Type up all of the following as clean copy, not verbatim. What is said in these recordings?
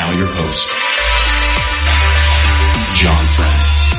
now your host, John Friend.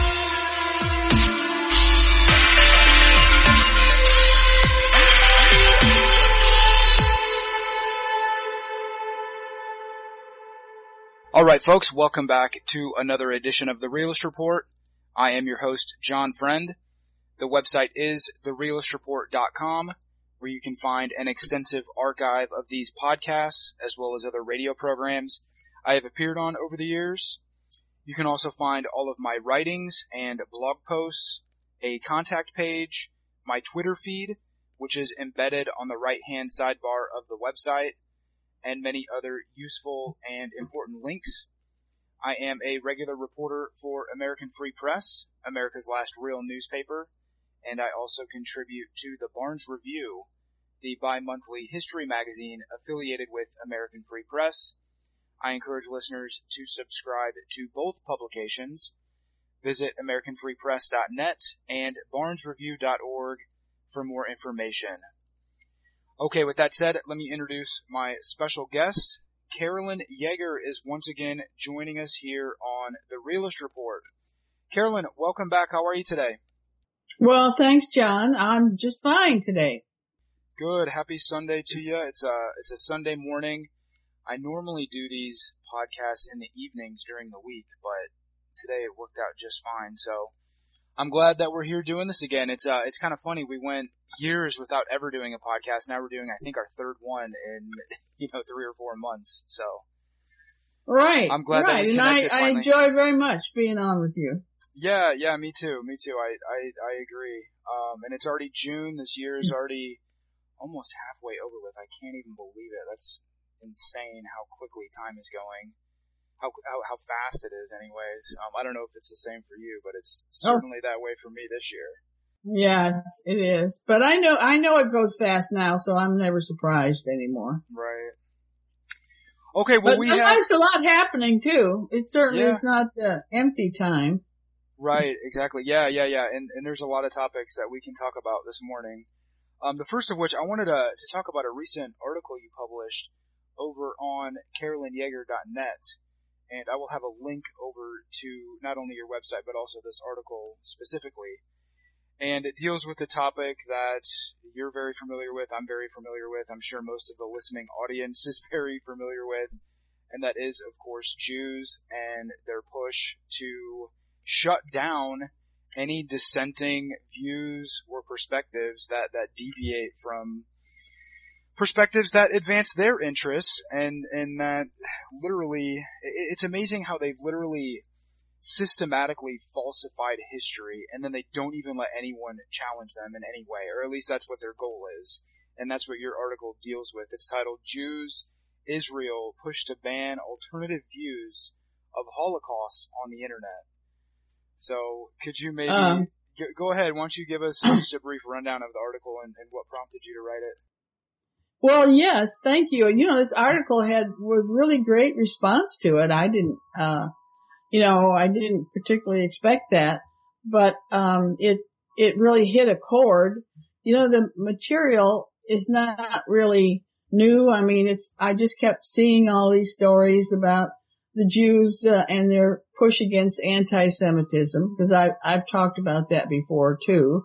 All right, folks, welcome back to another edition of The Realist Report. I am your host, John Friend. The website is therealistreport.com, where you can find an extensive archive of these podcasts, as well as other radio programs I have appeared on over the years. You can also find all of my writings and blog posts, a contact page, my Twitter feed, which is embedded on the right-hand sidebar of the website, and many other useful and important links. I am a regular reporter for American Free Press, America's last real newspaper, and I also contribute to the Barnes Review, the bi-monthly history magazine affiliated with American Free Press. I encourage listeners to subscribe to both publications. Visit AmericanFreePress.net and BarnesReview.org for more information. Okay, with that said, let me introduce my special guest. Carolyn Yeager is once again joining us here on The Realist Report. Carolyn, welcome back. How are you today? Well, thanks, John. I'm just fine today. Good. Happy Sunday to you. It's a Sunday morning. I normally do these podcasts in the evenings during the week, but today it worked out just fine. So I'm glad that we're here doing this again. It's kind of funny. We went years without ever doing a podcast. Now we're doing, I think, our third one in, 3 or 4 months. So. Right. I'm glad that we connected I finally. enjoy very much being on with you. Yeah, me too. I agree. And it's already June. This year is already almost halfway over with. I can't even believe it. That's insane how quickly time is going. How fast it is anyways. I don't know if it's the same for you, but it's certainly that way for me this year. Yes, it is. But I know it goes fast now, so I'm never surprised anymore. Right. Okay, well but sometimes a lot happening too. It certainly is not empty time. Right, exactly. Yeah. And there's a lot of topics that we can talk about this morning. The first of which I wanted to talk about a recent article you published over on CarolynYeager.net. And I will have a link over to not only your website, but also this article specifically. And it deals with a topic that you're very familiar with, I'm very familiar with, I'm sure most of the listening audience is very familiar with, and that is, of course, Jews and their push to shut down any dissenting views or perspectives that deviate from perspectives that advance their interests, and that literally, it's amazing how they've literally systematically falsified history, and then they don't even let anyone challenge them in any way, or at least that's what their goal is. And that's what your article deals with. It's titled, Jews, Israel Push to Ban Alternative Views of Holocaust on the Internet. So, could you maybe, go ahead, why don't you give us just a brief rundown of the article and what prompted you to write it? Well, yes, thank you. This article was really great response to it. I didn't particularly expect that, but, it really hit a chord. The material is not really new. I mean, I just kept seeing all these stories about the Jews, and their push against anti-Semitism, because I've talked about that before too.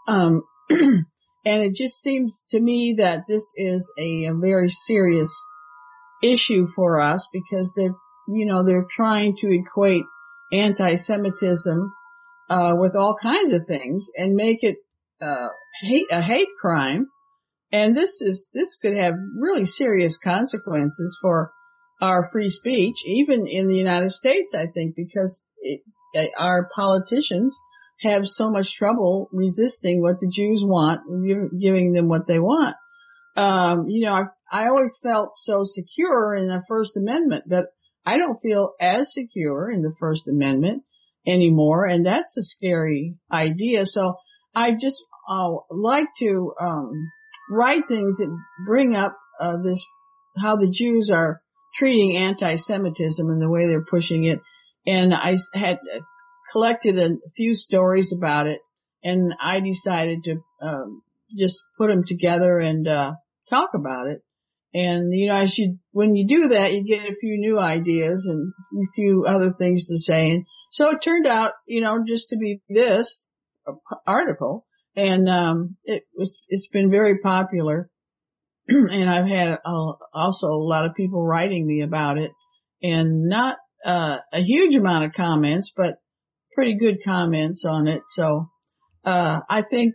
And it just seems to me that this is a very serious issue for us, because they're trying to equate anti-Semitism with all kinds of things and make it a hate crime. And this could have really serious consequences for our free speech, even in the United States, I think, because our politicians have so much trouble resisting what the Jews want, giving them what they want. I always felt so secure in the First Amendment, but I don't feel as secure in the First Amendment anymore, and that's a scary idea. So I just like to write things that bring up how the Jews are treating anti-Semitism and the way they're pushing it. And I had collected a few stories about it, and I decided to just put them together and talk about it. And, when you do that, you get a few new ideas and a few other things to say. And so it turned out, just to be this article. And, it's been very popular. And I've had also a lot of people writing me about it, and not a huge amount of comments, but pretty good comments on it. So I think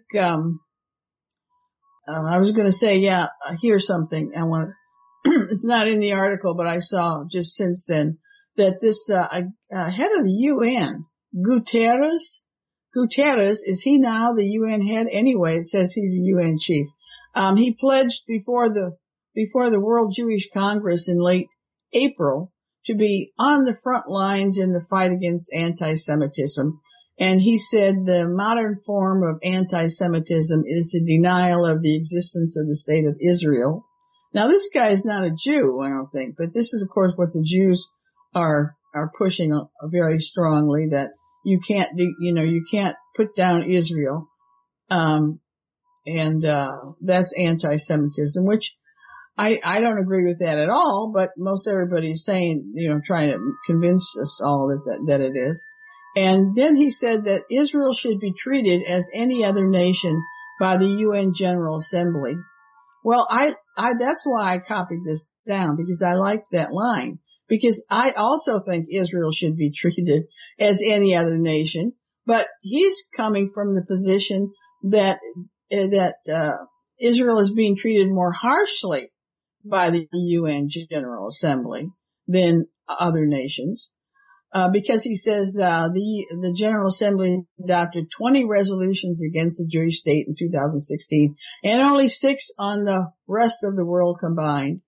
I was going to say, here's something I want to. It's not in the article, but I saw just since then that this head of the UN, Guterres, is he now the UN head? Anyway, it says he's a UN chief. He pledged before the World Jewish Congress in late April to be on the front lines in the fight against anti-Semitism. And he said the modern form of anti-Semitism is the denial of the existence of the state of Israel. Now, this guy is not a Jew, I don't think, but this is, of course, what the Jews are pushing very strongly, that you can't put down Israel. And that's anti-Semitism, which I don't agree with that at all, but most everybody's saying, trying to convince us all that it is. And then he said that Israel should be treated as any other nation by the UN General Assembly. Well, that's why I copied this down, because I like that line, because I also think Israel should be treated as any other nation, but he's coming from the position that Israel is being treated more harshly by the UN General Assembly than other nations, because he says the General Assembly adopted 20 resolutions against the Jewish state in 2016, and only 6 on the rest of the world combined.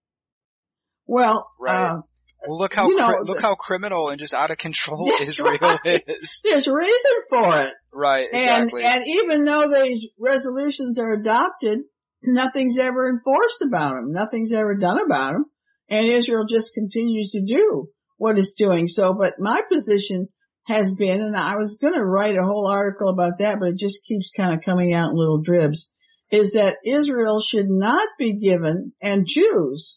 Well, right. Well, look how criminal and just out of control Israel is. There's a reason for it. Right, exactly. And even though these resolutions are adopted, nothing's ever enforced about them. Nothing's ever done about them. And Israel just continues to do what it's doing. So, but my position has been, and I was going to write a whole article about that, but it just keeps kind of coming out in little dribs, is that Israel should not be given, and Jews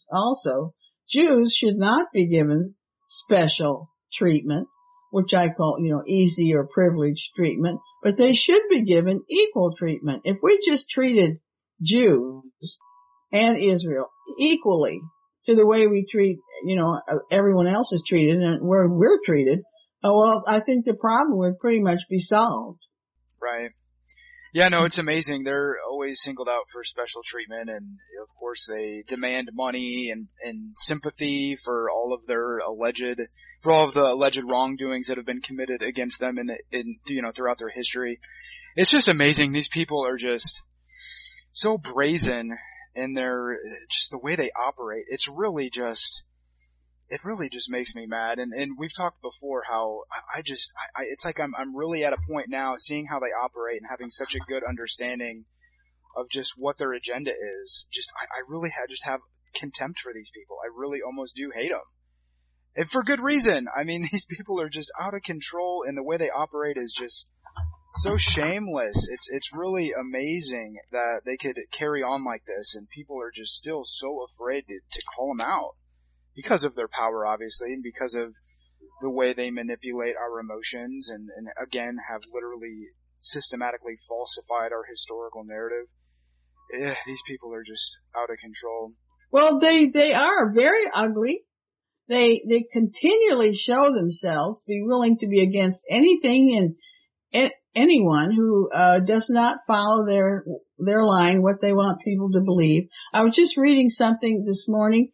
should not be given special treatment, which I call, easy or privileged treatment, but they should be given equal treatment. If we just treated Jews and Israel equally to the way we treat, everyone else is treated and where we're treated, well, I think the problem would pretty much be solved. Right. Yeah, no, it's amazing. They're always singled out for special treatment, and of course they demand money and sympathy for all of the alleged wrongdoings that have been committed against them throughout their history. It's just amazing. These people are just so brazen in just the way they operate. It really just makes me mad. And we've talked before how it's like I'm really at a point now seeing how they operate and having such a good understanding of just what their agenda is. I really have contempt for these people. I really almost do hate them. And for good reason. I mean, these people are just out of control, and the way they operate is just so shameless. It's really amazing that they could carry on like this, and people are just still so afraid to call them out. Because of their power, obviously, and because of the way they manipulate our emotions and again, have literally systematically falsified our historical narrative. These people are just out of control. Well, they are very ugly. They continually show themselves to be willing to be against anything and anyone who does not follow their line, what they want people to believe. I was just reading something this morning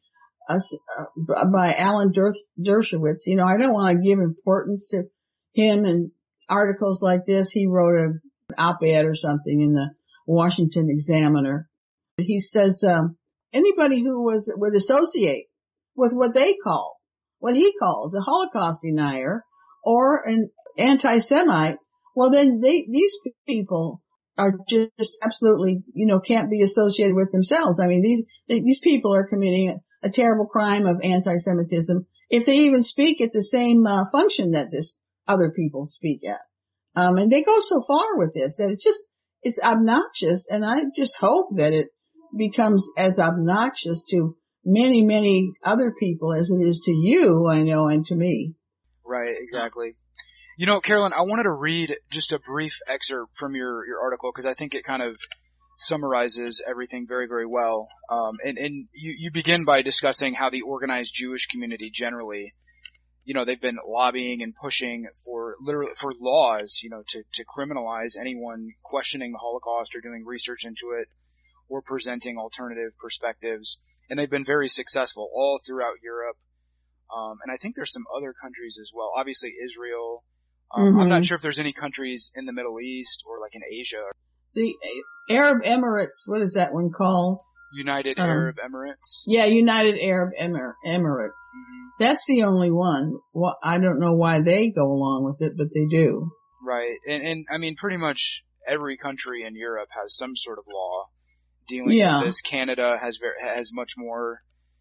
by Alan Dershowitz. I don't want to give importance to him and articles like this. He wrote an op-ed or something in the Washington Examiner. He says, anybody who would associate with what he calls a Holocaust denier or an anti-Semite, well then these people are just absolutely, can't be associated with themselves. I mean, these people are committing a terrible crime of anti-Semitism if they even speak at the same function that this other people speak at. And they go so far with this that it's obnoxious, and I just hope that it becomes as obnoxious to many, many other people as it is to you, I know, and to me. Right, exactly. You know, Carolyn, I wanted to read just a brief excerpt from your article because I think it kind of summarizes everything very, very well. And you begin by discussing how the organized Jewish community generally, you know, they've been lobbying and pushing for laws, you know, to criminalize anyone questioning the Holocaust or doing research into it or presenting alternative perspectives. And they've been very successful all throughout Europe. And I think there's some other countries as well. Obviously Israel. I'm not sure if there's any countries in the Middle East or like in Asia. The Arab Emirates, what is that one called? United Arab Emirates. Yeah, United Arab Emirates. Mm-hmm. That's the only one. Well, I don't know why they go along with it, but they do. Right. And I mean, pretty much every country in Europe has some sort of law dealing with this. Canada has much more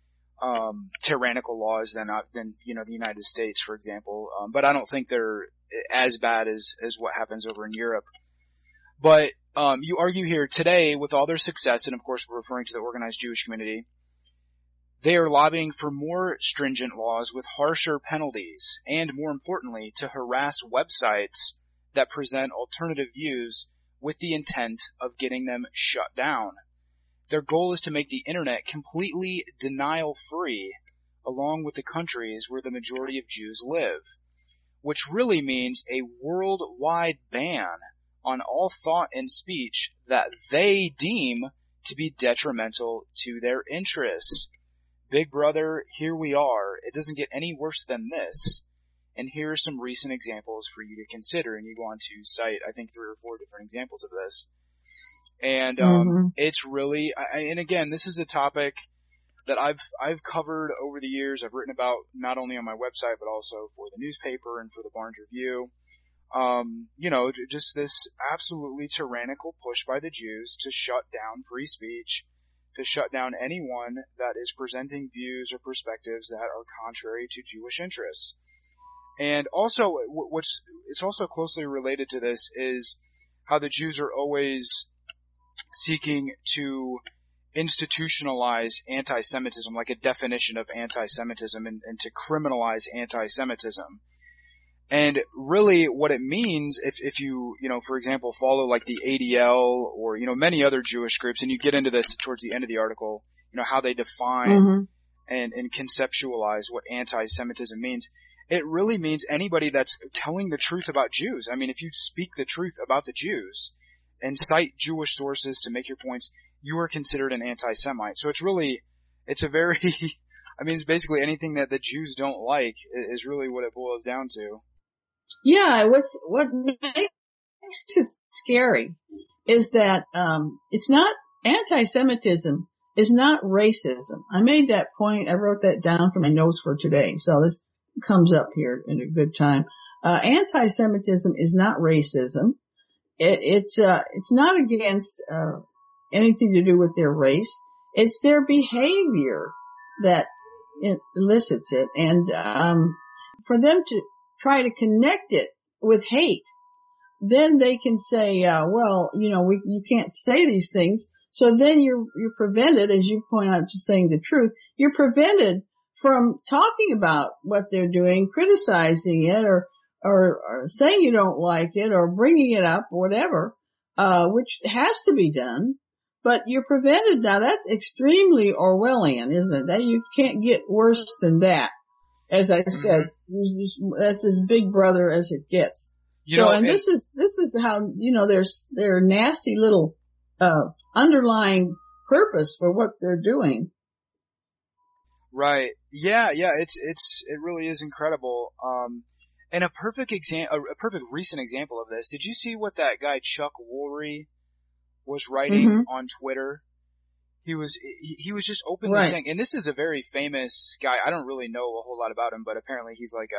tyrannical laws than you know, the United States, for example. But I don't think they're as bad as what happens over in Europe. But you argue here today, with all their success, and of course we're referring to the organized Jewish community, they are lobbying for more stringent laws with harsher penalties, and more importantly, to harass websites that present alternative views with the intent of getting them shut down. Their goal is to make the internet completely denial-free, along with the countries where the majority of Jews live, which really means a worldwide ban on all thought and speech that they deem to be detrimental to their interests. Big brother, here we are. It doesn't get any worse than this. And here are some recent examples for you to consider. And you go on to cite, I think, 3 or 4 different examples of this. And it's really, and again, this is a topic that I've covered over the years. I've written about not only on my website, but also for the newspaper and for the Barnes Review. You know, just this absolutely tyrannical push by the Jews to shut down free speech, to shut down anyone that is presenting views or perspectives that are contrary to Jewish interests. And also, it's also closely related to this is how the Jews are always seeking to institutionalize anti-Semitism, like a definition of anti-Semitism, and to criminalize anti-Semitism. And really what it means, if you know, for example, follow like the ADL or, you know, many other Jewish groups, and you get into this towards the end of the article, you know, how they define and conceptualize what anti-Semitism means. It really means anybody that's telling the truth about Jews. I mean, if you speak the truth about the Jews and cite Jewish sources to make your points, you are considered an anti-Semite. So it's a very, I mean, it's basically anything that the Jews don't like is really what it boils down to. Yeah, what makes it scary is that it's not anti-Semitism is not racism. I made that point. I wrote that down for my notes for today, so this comes up here in a good time. Anti-Semitism is not racism. It's not against anything to do with their race. It's their behavior that elicits it, and for them to try to connect it with hate, then they can say, well, you know, you can't say these things. So then you're prevented, as you point out, just saying the truth, you're prevented from talking about what they're doing, criticizing it, or saying you don't like it, or bringing it up, or whatever, which has to be done. But you're prevented now. That's extremely Orwellian, isn't it? That you can't get worse than that. As I said, that's as big brother as it gets. This is how, you know, their nasty little, underlying purpose for what they're doing. Right. Yeah. It really is incredible. And a perfect recent example of this. Did you see what that guy Chuck Woolery was writing on Twitter? He was just openly saying, and this is a very famous guy. I don't really know a whole lot about him, but apparently he's like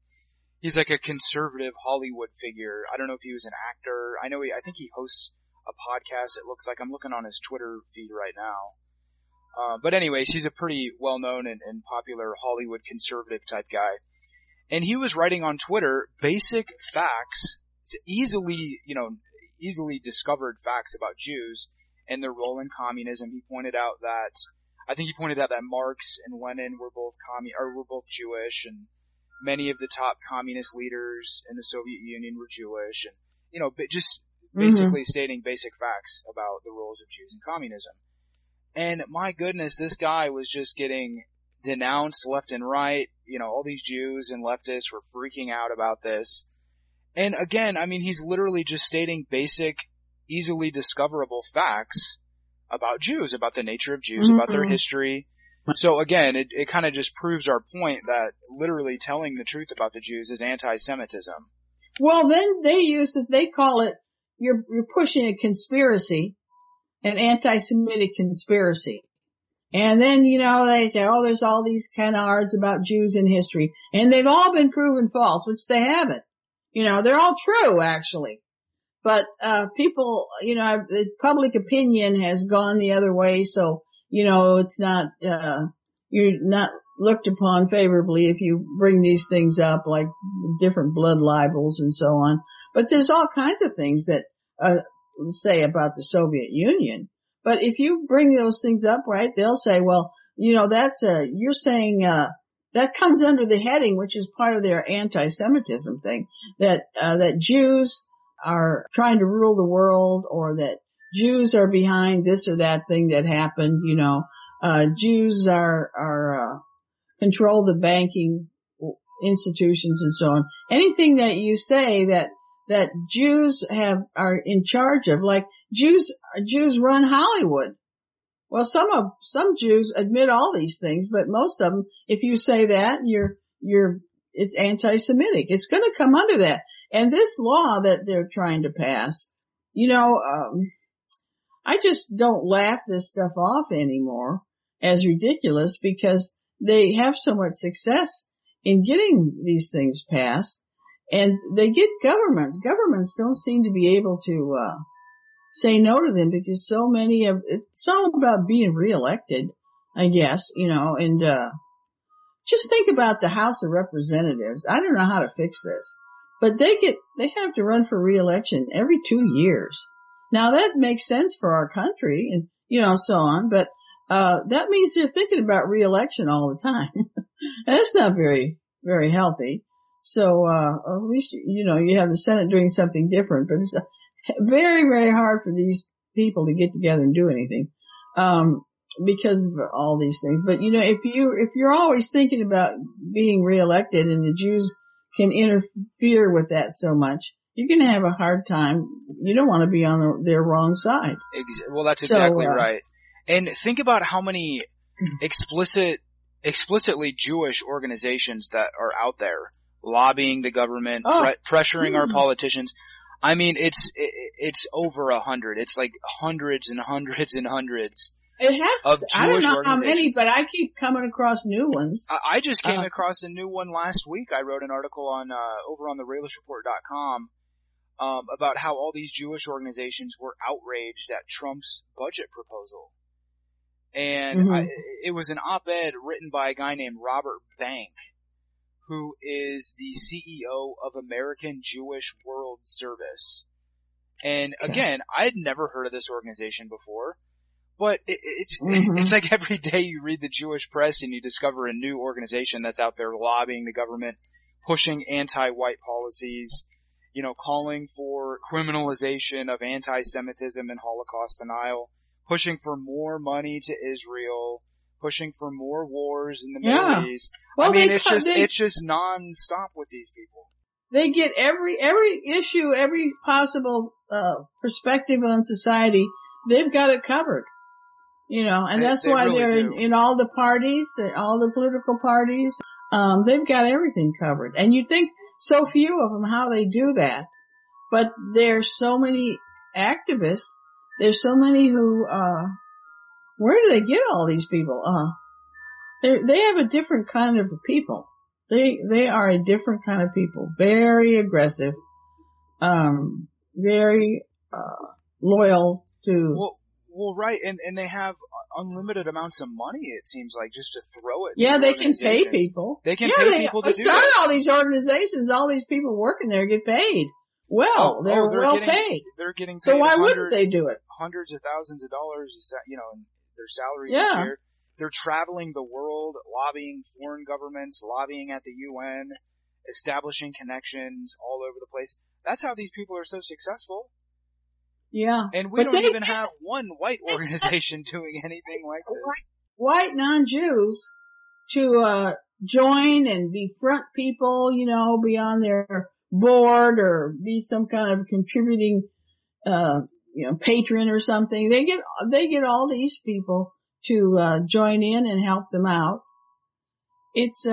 a conservative Hollywood figure. I don't know if he was an actor. I think he hosts a podcast. It looks like I'm looking on his Twitter feed right now. But anyways, he's a pretty well-known and popular Hollywood conservative type guy. And he was writing on Twitter basic facts, easily discovered facts about Jews and their role in communism. He pointed out that I think he pointed out that Marx and Lenin were both Jewish, and many of the top communist leaders in the Soviet Union were Jewish, and, you know, just basically stating basic facts about the roles of Jews in communism. And my goodness, this guy was just getting denounced left and right. You know, all these Jews and leftists were freaking out about this. And again, I mean, he's literally just stating basic, easily discoverable facts about Jews, about the nature of Jews, about their history. So again, it kind of just proves our point that literally telling the truth about the Jews is anti-Semitism. Well, then they call it, you're pushing a conspiracy, an anti-Semitic conspiracy. And then, you know, they say, oh, there's all these canards about Jews in history. And they've all been proven false, which they haven't. You know, they're all true, actually. But, people, you know, the public opinion has gone the other way. So, you know, it's not, you're not looked upon favorably if you bring these things up, like different blood libels and so on. But there's all kinds of things that, say about the Soviet Union. But if you bring those things up, right, they'll say, well, you know, you're saying, that comes under the heading, which is part of their anti-Semitism thing, that Jews are trying to rule the world, or that Jews are behind this or that thing that happened, you know, Jews control the banking institutions and so on. Anything that you say that Jews are in charge of, like Jews run Hollywood. Well, some Jews admit all these things, but most of them, if you say that, it's anti-Semitic. It's going to come under that. And this law that they're trying to pass, you know, I just don't laugh this stuff off anymore as ridiculous, because they have so much success in getting these things passed, and they get governments. Governments don't seem to be able to say no to them, because so many it's all about being reelected, I guess, you know, and just think about the House of Representatives. I don't know how to fix this, but they have to run for reelection every 2 years. Now that makes sense for our country and, you know, so on, but that means they're thinking about reelection all the time. That's not very, very healthy. So at least, you know, you have the Senate doing something different, but it's very, very hard for these people to get together and do anything, because of all these things. But, you know, if you're always thinking about being reelected and the Jews can interfere with that so much, you're going to have a hard time. You don't want to be on their wrong side. Well, that's exactly right. And think about how many explicitly Jewish organizations that are out there lobbying the government, pressuring our politicians. I mean, it's over 100. It's like hundreds and hundreds and hundreds. It has to. I don't know how many, but I keep coming across new ones. I just came across a new one last week. I wrote an article on over on therealishReport.com about how all these Jewish organizations were outraged at Trump's budget proposal. And it was an op-ed written by a guy named Robert Bank, who is the CEO of American Jewish World Service. And again, I had never heard of this organization before, but it's like every day you read the Jewish press and you discover a new organization that's out there lobbying the government, pushing anti-white policies, you know, calling for criminalization of anti-Semitism and Holocaust denial, pushing for more money to Israel, pushing for more wars in the Middle East. Well, I mean, it's just non-stop with these people. They get every issue, every possible perspective on society. They've got it covered, you know, and that's why really they're in all the parties, all the political parties. They've got everything covered, and you think so few of them how they do that, but there's so many activists. There's so many who, where do they get all these people? They have a different kind of people. They are a different kind of people. Very aggressive, very, loyal to. Well, right. And they have unlimited amounts of money, it seems like, just to throw it. Yeah, they can pay people. They can pay people to do that. All these organizations, all these people working there get paid. Well, they're well paid. They're getting paid. So why wouldn't they do it? Hundreds of thousands of dollars, you know, in their salaries each year. they're traveling the world, lobbying foreign governments, lobbying at the UN, establishing connections all over the place. That's how these people are so successful. Yeah. And we don't even have one white organization doing anything like this. White non-Jews to join and befriend people, be on their board or be some kind of contributing patron or something. They get all these people to join in and help them out. It's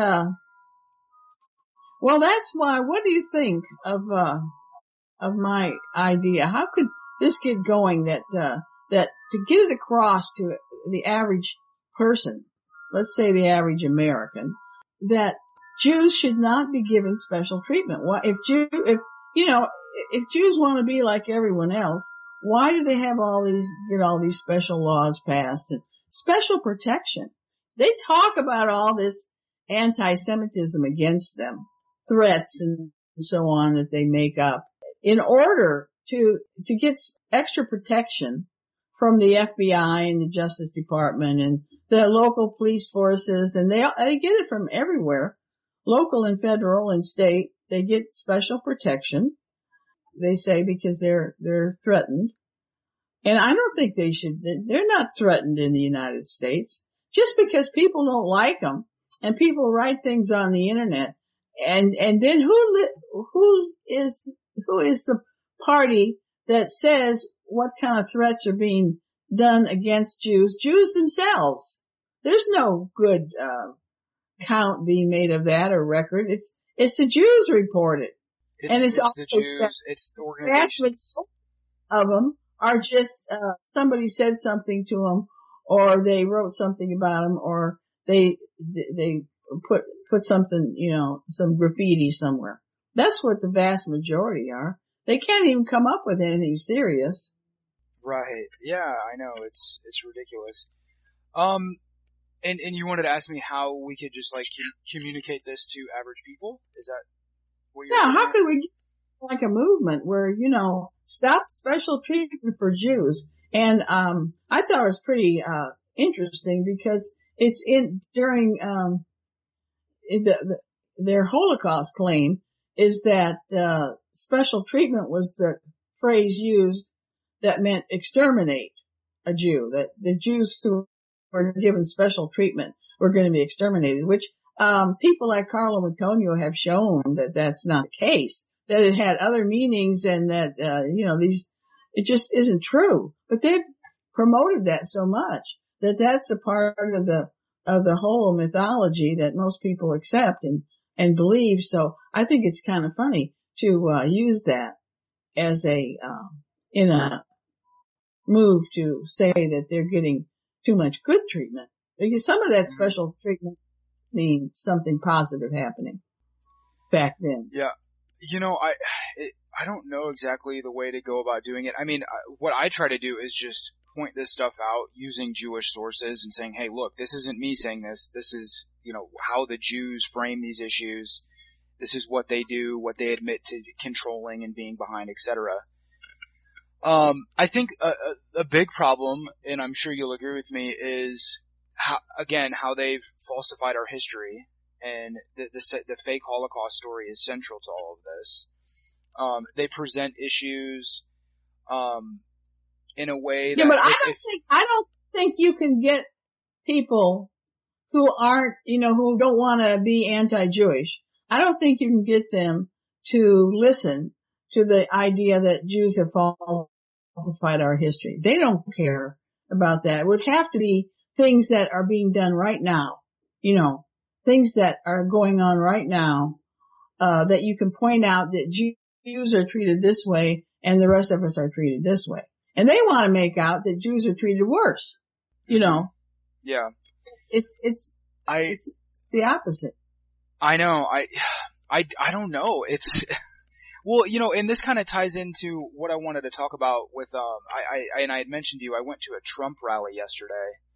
well, that's why. What do you think of my idea? How could this get going that to get it across to the average person, let's say the average American, that Jews should not be given special treatment? Why, if Jews want to be like everyone else, why do they have all these special laws passed and special protection? They talk about all this anti-Semitism against them, threats and so on that they make up in order to get extra protection from the FBI and the Justice Department and the local police forces, and they get it from everywhere, local and federal and state. They get special protection, they say, because they're threatened. And I don't think they should. They're not threatened in the United States. Just because people don't like them and people write things on the internet, and then who is the party that says what kind of threats are being done against Jews? Jews themselves. There's no good count being made of that or record. It's the Jews report it. It's the Jews. It's the organizations. Of them are just somebody said something to them, or they wrote something about them, or they put something, some graffiti somewhere. That's what the vast majority are. They can't even come up with anything serious. Right. Yeah, I know. It's ridiculous. And you wanted to ask me how we could just communicate this to average people? Is that what you're Yeah, how could we get like a movement where, stop special treatment for Jews? And I thought it was pretty interesting because it's during their Holocaust claim is that special treatment was the phrase used that meant exterminate a Jew, that the Jews who were given special treatment were going to be exterminated, which people like Carlo Antonio have shown that that's not the case, that it had other meanings and that it just isn't true. But they've promoted that so much that that's a part of the whole mythology that most people accept and believe. So I think it's kind of funny to use that as in a move to say that they're getting too much good treatment, because some of that special treatment means something positive happening back then. Yeah. I don't know exactly the way to go about doing it. I mean, what I try to do is just point this stuff out using Jewish sources and saying, hey, look, this isn't me saying this. This is, how the Jews frame these issues. This is what they do, what they admit to controlling and being behind, etc. I think a big problem, and I'm sure you'll agree with me, is how they've falsified our history, and the fake Holocaust story is central to all of this. They present issues in a way that... Yeah, but I don't think you can get people who aren't, who don't want to be anti-Jewish. I don't think you can get them to listen to the idea that Jews have falsified our history. They don't care about that. It would have to be things that are being done right now, things that are going on right now, that you can point out that Jews are treated this way and the rest of us are treated this way. And they want to make out that Jews are treated worse, Yeah. It's the opposite. I know. I don't know. It's, well, and this kind of ties into what I wanted to talk about with, I had mentioned to you, I went to a Trump rally yesterday.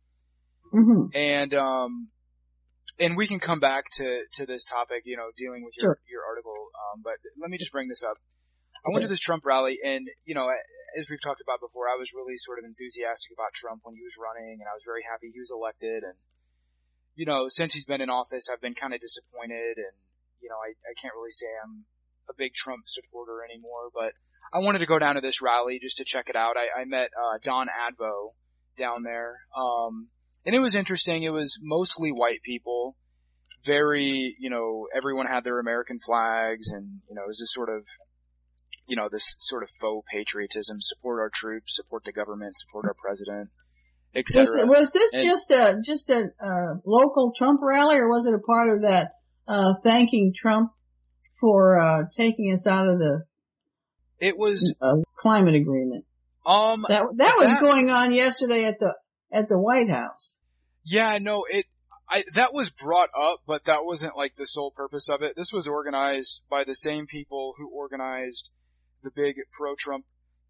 Mm-hmm. And we can come back to this topic, dealing with your article. But let me just bring this up. I went to this Trump rally, and, you know, as we've talked about before, I was really sort of enthusiastic about Trump when he was running, and I was very happy he was elected. And, you know, since he's been in office, I've been kind of disappointed, and, you know, I can't really say I'm a big Trump supporter anymore, but I wanted to go down to this rally just to check it out. I met Don Advo down there, and it was interesting. It was mostly white people, very, you know, everyone had their American flags, and, you know, it was this sort of, you know, this sort of faux patriotism, support our troops, support the government, support our president, etc. Was this just a local Trump rally, or was it a part of that thanking Trump for taking us out of the climate agreement? That was going on yesterday at the White House. Yeah, no, that was brought up, but that wasn't like the sole purpose of it. This was organized by the same people who organized the big pro-Trump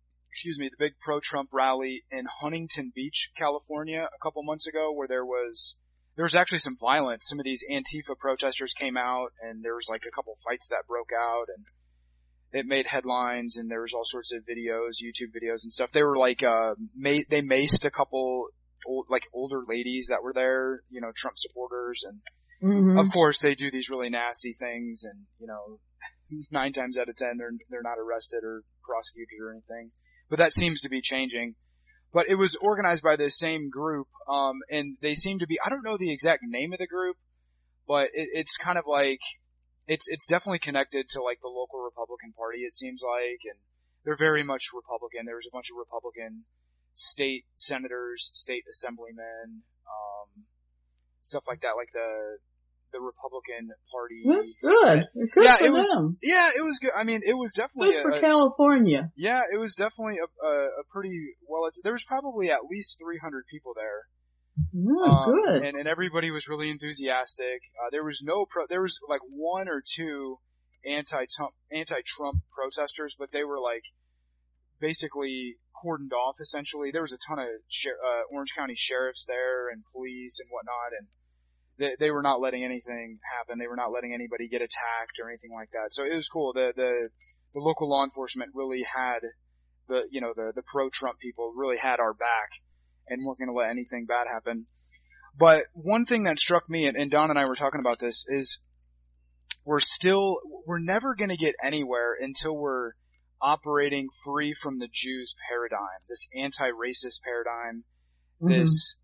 rally in Huntington Beach, California a couple months ago, where there was actually some violence. Some of these Antifa protesters came out, and there was like a couple fights that broke out, and it made headlines, and there was all sorts of videos, YouTube videos and stuff. They were like, they maced a couple older ladies that were there, you know, Trump supporters, and of course they do these really nasty things, and, you know, 9 times out of 10 they're not arrested or prosecuted or anything. But that seems to be changing. But it was organized by the same group, and they seem to be, I don't know the exact name of the group, but it's kind of like, it's definitely connected to like the local Republican Party, it seems like, and they're very much Republican. There was a bunch of Republican state senators, state assemblymen, stuff like that, like the Republican Party. That's good. Good for them. Yeah, it was good. I mean, it was definitely good for California. Yeah, it was definitely a pretty there was probably at least 300 people there. Good. And everybody was really enthusiastic. There was like 1 or 2 anti-Trump protesters, but they were like basically cordoned off essentially. There was a ton of Orange County sheriffs there and police and whatnot, and they were not letting anything happen. They were not letting anybody get attacked or anything like that. So it was cool. The local law enforcement really had the pro-Trump people really had our back and weren't going to let anything bad happen. But one thing that struck me, and Don and I were talking about this, is we're never going to get anywhere until we're operating free from the Jews paradigm, this anti-racist paradigm, this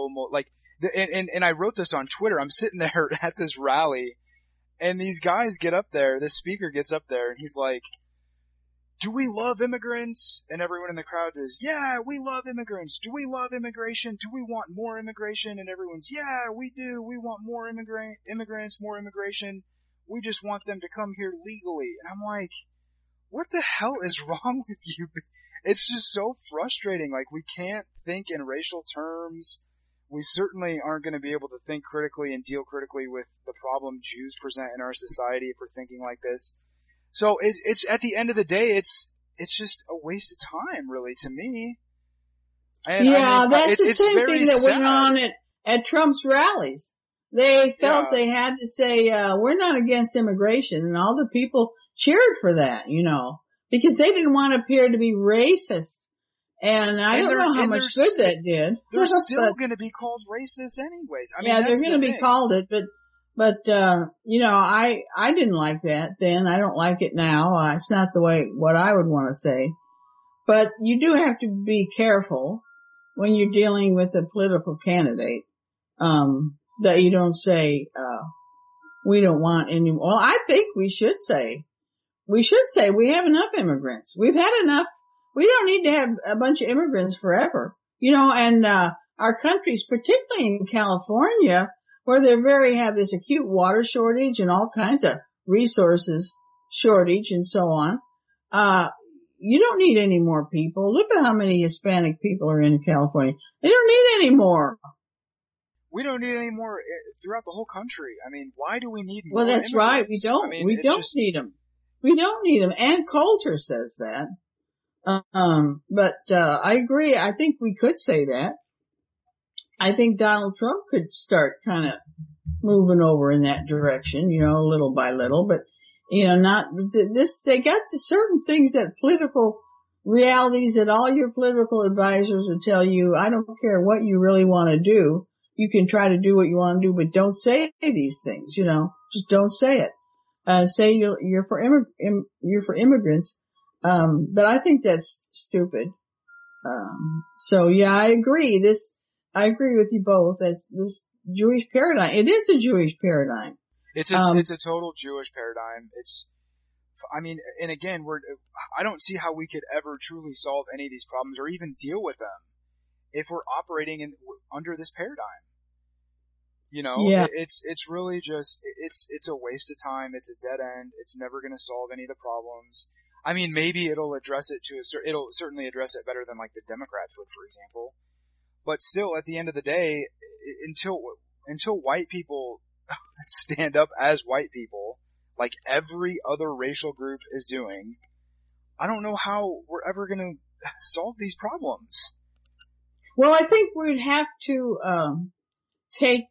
and I wrote this on Twitter. I'm sitting there at this rally, and these guys get up there, this speaker gets up there, and he's like, do we love immigrants? And everyone in the crowd says, yeah, we love immigrants. Do we love immigration? Do we want more immigration? And everyone's, yeah, we do. We want more immigrants, more immigration. We just want them to come here legally. And I'm like, what the hell is wrong with you? It's just so frustrating. Like, we can't think in racial terms. We certainly aren't going to be able to think critically and deal critically with the problem Jews present in our society if we're thinking like this. So it's at the end of the day, it's just a waste of time, really, to me. And, that's the same thing that went on at Trump's rallies. They felt they had to say, we're not against immigration, and all the people cheered for that, you know, because they didn't want to appear to be racist. And I don't know how much good that did. They're still going to be called racist anyways. I mean, they're going to be called it, but you know, I didn't like that then. I don't like it now. It's not what I would want to say. But you do have to be careful when you're dealing with a political candidate, that you don't say, we don't want any more. Well, I think we should say we have enough immigrants. We've had enough. We don't need to have a bunch of immigrants forever, you know, and, our countries, particularly in California, where they have this acute water shortage and all kinds of resources shortage and so on. You don't need any more people. Look at how many Hispanic people are in California. They don't need any more. We don't need any more throughout the whole country. I mean, why do we need more? Well, that's right. We don't. We don't need them. We don't need them. Ann Coulter says that. But I agree. I think we could say that. I think Donald Trump could start kind of moving over in that direction, you know, little by little. But not this, they got to certain things that political realities that all your political advisors would tell you, I don't care what you really want to do. You can try to do what you want to do, but don't say these things, just don't say it. Say you're for immigrants. But I think that's stupid. So yeah, I agree with you both. That's this Jewish paradigm. It is a Jewish paradigm. It's a total Jewish paradigm. And again, I don't see how we could ever truly solve any of these problems or even deal with them if we're operating under this paradigm. Yeah. It's really just, it's a waste of time. It's a dead end. It's never going to solve any of the problems. I mean, maybe it'll address it it'll certainly address it better than like the Democrats would, for example. But still, at the end of the day, until white people stand up as white people, like every other racial group is doing, I don't know how we're ever going to solve these problems. Well, I think we'd have to take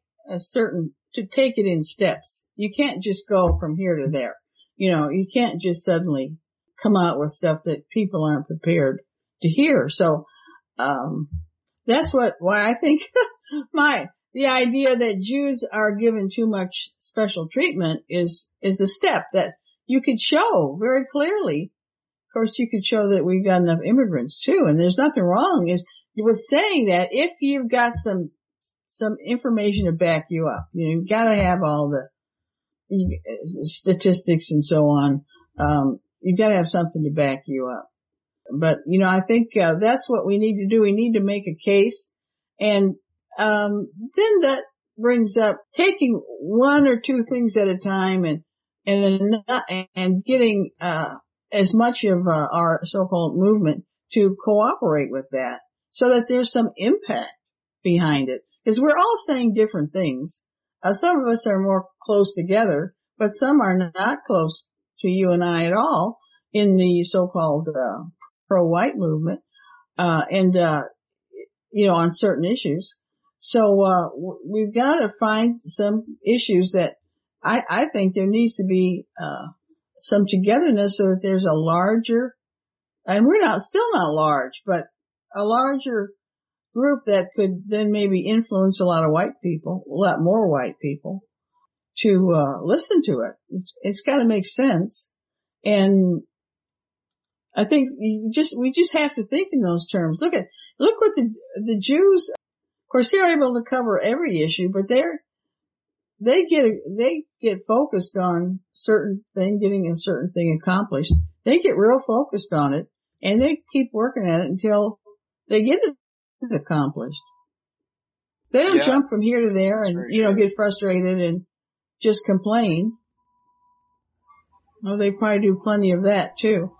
it in steps. You can't just go from here to there. You can't just suddenly come out with stuff that people aren't prepared to hear. So that's why I think the idea that Jews are given too much special treatment is a step that you could show very clearly. Of course, you could show that we've got enough immigrants too, and there's nothing wrong with saying that if you've got some information to back you up. You've got to have all the statistics and so on. You've got to have something to back you up. But, I think, that's what we need to do. We need to make a case. And, then that brings up taking one or two things at a time and getting, as much of, our so-called movement to cooperate with that so that there's some impact behind it. Because we're all saying different things. Some of us are more close together, but some are not close to you and I at all in the so-called pro-white movement, on certain issues. So we've got to find some issues that I think there needs to be some togetherness so that there's a larger, and we're still not large, but a larger group that could then maybe influence a lot more white people to listen to it. It's got to make sense. And I think we just have to think in those terms. Look what the Jews, of course, they're able to cover every issue, but they get focused on certain thing, getting a certain thing accomplished. They get real focused on it and they keep working at it until they get it accomplished. They don't jump from here to there and, get frustrated and just complain. Well, they probably do plenty of that too.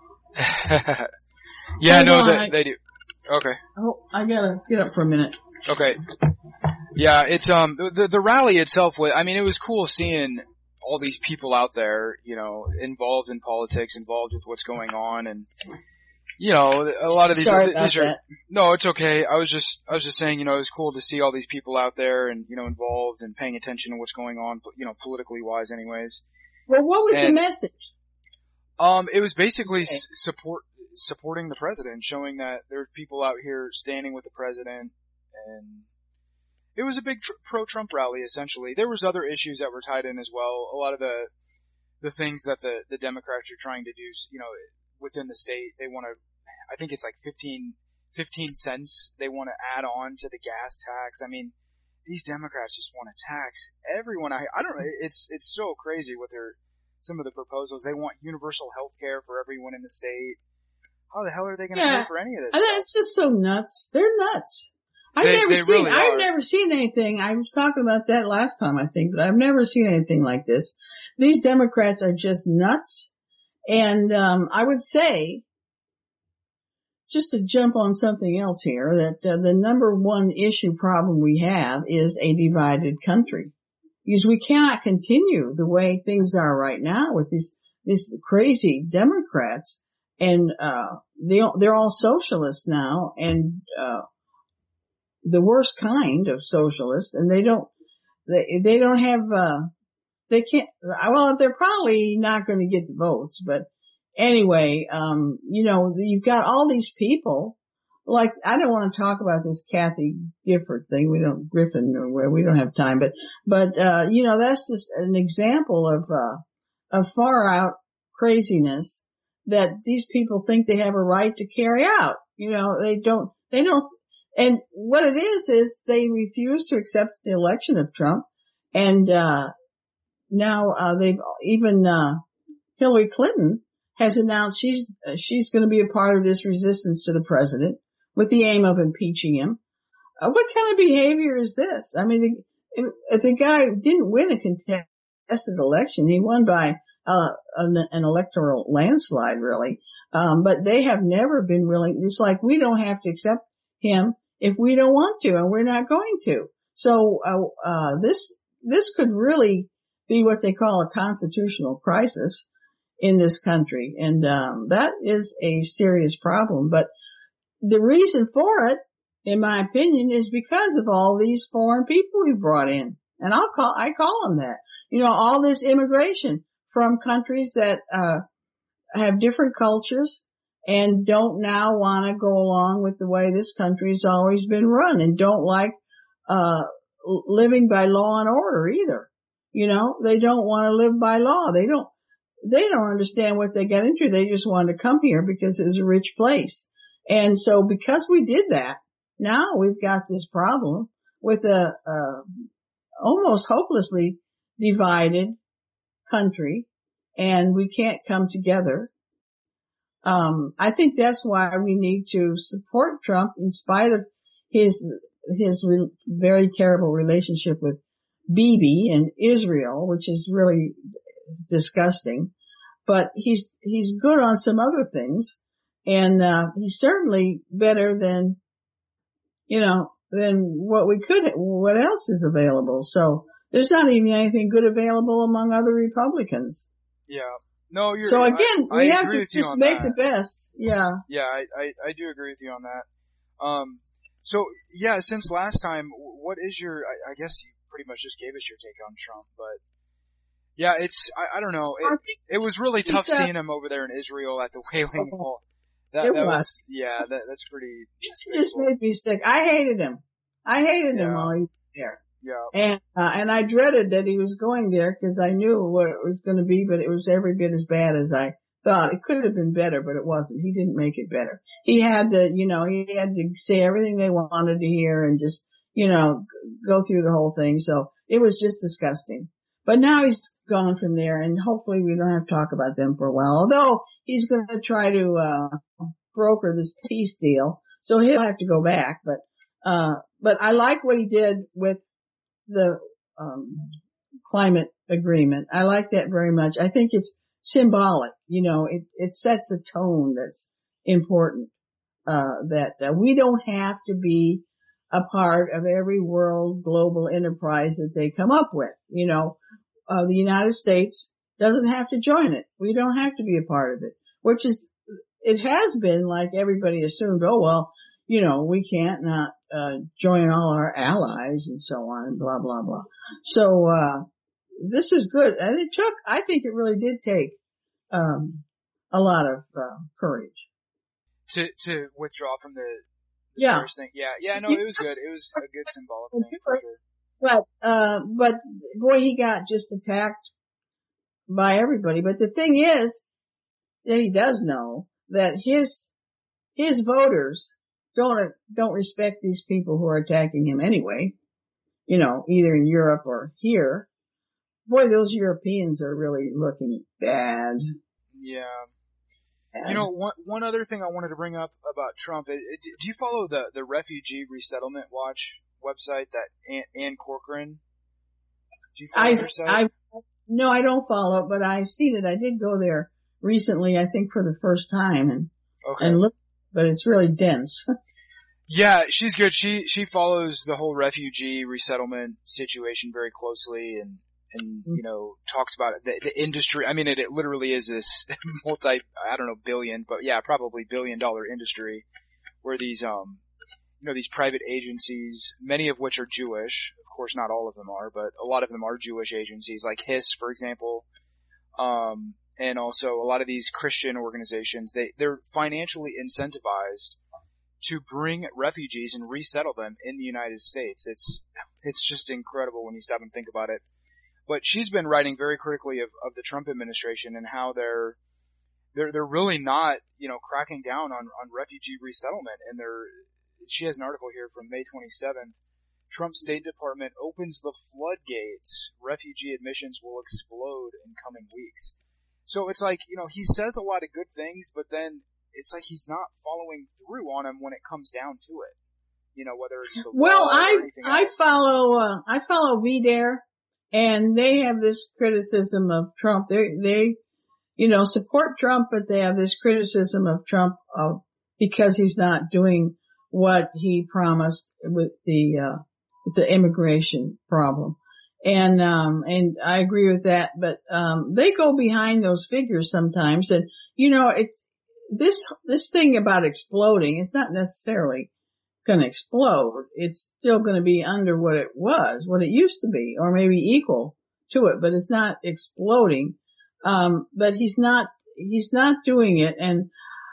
They do. Okay. Oh, I gotta get up for a minute. Okay. Yeah, it's, the rally itself it was cool seeing all these people out there, involved in politics, involved with what's going on, and, a lot of these, no, it's okay. I was just saying, it was cool to see all these people out there and, involved and paying attention to what's going on, politically wise anyways. Well, what was the message? It was basically supporting the president, showing that there's people out here standing with the president, and it was a big pro-Trump rally, essentially. There was other issues that were tied in as well. A lot of the things that the Democrats are trying to do, within the state, they want to, I think it's like 15 cents they want to add on to the gas tax. I mean, these Democrats just want to tax everyone. I don't know. It's so crazy what some of the proposals. They want universal health care for everyone in the state. How the hell are they going to pay for any of this? It's just so nuts. They're nuts. I've never seen anything. I was talking about that last time, I think, but I've never seen anything like this. These Democrats are just nuts. And, I would say, just to jump on something else here, that the number one problem we have is a divided country. Because we cannot continue the way things are right now with these crazy Democrats, and they're all socialists now, and the worst kind of socialists, and they don't they can't, well, they're probably not going to get the votes, but anyway, you've got all these people, like, I don't want to talk about this Kathy Gifford thing. We don't have time, but that's just an example of far out craziness that these people think they have a right to carry out. They don't, and what it is they refuse to accept the election of Trump, and now they've even Hillary Clinton has announced she's going to be a part of this resistance to the president with the aim of impeaching him. What kind of behavior is this? I mean, the guy didn't win a contested election. He won by an electoral landslide, really. But they have never been willing. It's like we don't have to accept him if we don't want to, and we're not going to. So this could really be what they call a constitutional crisis in this country, and that is a serious problem. But the reason for it, in my opinion, is because of all these foreign people we brought in, and I call them that. All this immigration from countries that have different cultures and don't now want to go along with the way this country's always been run, and don't like living by law and order either. They don't want to live by law. They don't understand what they got into. They just wanted to come here because it was a rich place. And so because we did that, now we've got this problem with a almost hopelessly divided country, and we can't come together. I think that's why we need to support Trump in spite of his very terrible relationship with Bibi and Israel, which is really disgusting. But he's good on some other things, and he's certainly better than what else is available. So there's not even anything good available among other Republicans. Yeah. No, so again, we have to just make that. the best. Yeah. Yeah, I do agree with you on that. So yeah, since last time, what is your, I guess you pretty much just gave us your take on Trump, but yeah, I don't know. It was really tough seeing him over there in Israel at the Wailing Wall. That was, yeah, that's pretty. It just made me sick. I hated him. Him while he was there. Yeah. And I dreaded that he was going there because I knew what it was going to be, but it was every bit as bad as I thought. It could have been better, but it wasn't. He didn't make it better. He had to say everything they wanted to hear and just, go through the whole thing. So it was just disgusting. But now he's gone from there, and hopefully we don't have to talk about them for a while. Although he's going to try to broker this peace deal, so he'll have to go back. But I like what he did with the climate agreement. I like that very much. I think it's symbolic. It sets a tone that's important. That we don't have to be a part of every world global enterprise that they come up with. The United States doesn't have to join it. We don't have to be a part of it, it has been like everybody assumed, oh, well, we can't not, join all our allies and so on and blah, blah, blah. So, this is good. And I think it really did take, a lot of, courage. To withdraw from the yeah. first thing. Yeah, no, it was good. It was a good symbolic thing for sure. But boy, he got just attacked by everybody. But the thing is that he does know that his voters don't respect these people who are attacking him anyway, either in Europe or here. Boy, those Europeans are really looking bad. Yeah. One other thing I wanted to bring up about Trump, do you follow the Refugee Resettlement Watch website, that Ann Corcoran? Do you follow their site? No, I don't follow it, but I've seen it. I did go there recently, I think for the first time, and look, but it's really dense. Yeah, she's good. She follows the whole refugee resettlement situation very closely, and talks about it. The industry. I mean, it literally is this billion, but yeah, probably $1 billion industry where these these private agencies, many of which are Jewish. Of course, not all of them are, but a lot of them are Jewish agencies, like HISS, for example. And also a lot of these Christian organizations, they're financially incentivized to bring refugees and resettle them in the United States. It's just incredible when you stop and think about it. But she's been writing very critically of the Trump administration and how they're really not, cracking down on refugee resettlement. And she has an article here from May 27th. Trump State Department opens the floodgates. Refugee admissions will explode in coming weeks. So it's like, he says a lot of good things, but then it's like he's not following through on them when it comes down to it. Whether it's the well, law or anything else. I follow VDare, and they have this criticism of Trump. They support Trump, but they have this criticism of Trump because he's not doing what he promised with the immigration problem. And I agree with that, but, they go behind those figures sometimes. And, this thing about exploding, it's not necessarily going to explode. It's still going to be under what it used to be, or maybe equal to it, but it's not exploding. But he's not doing it. And,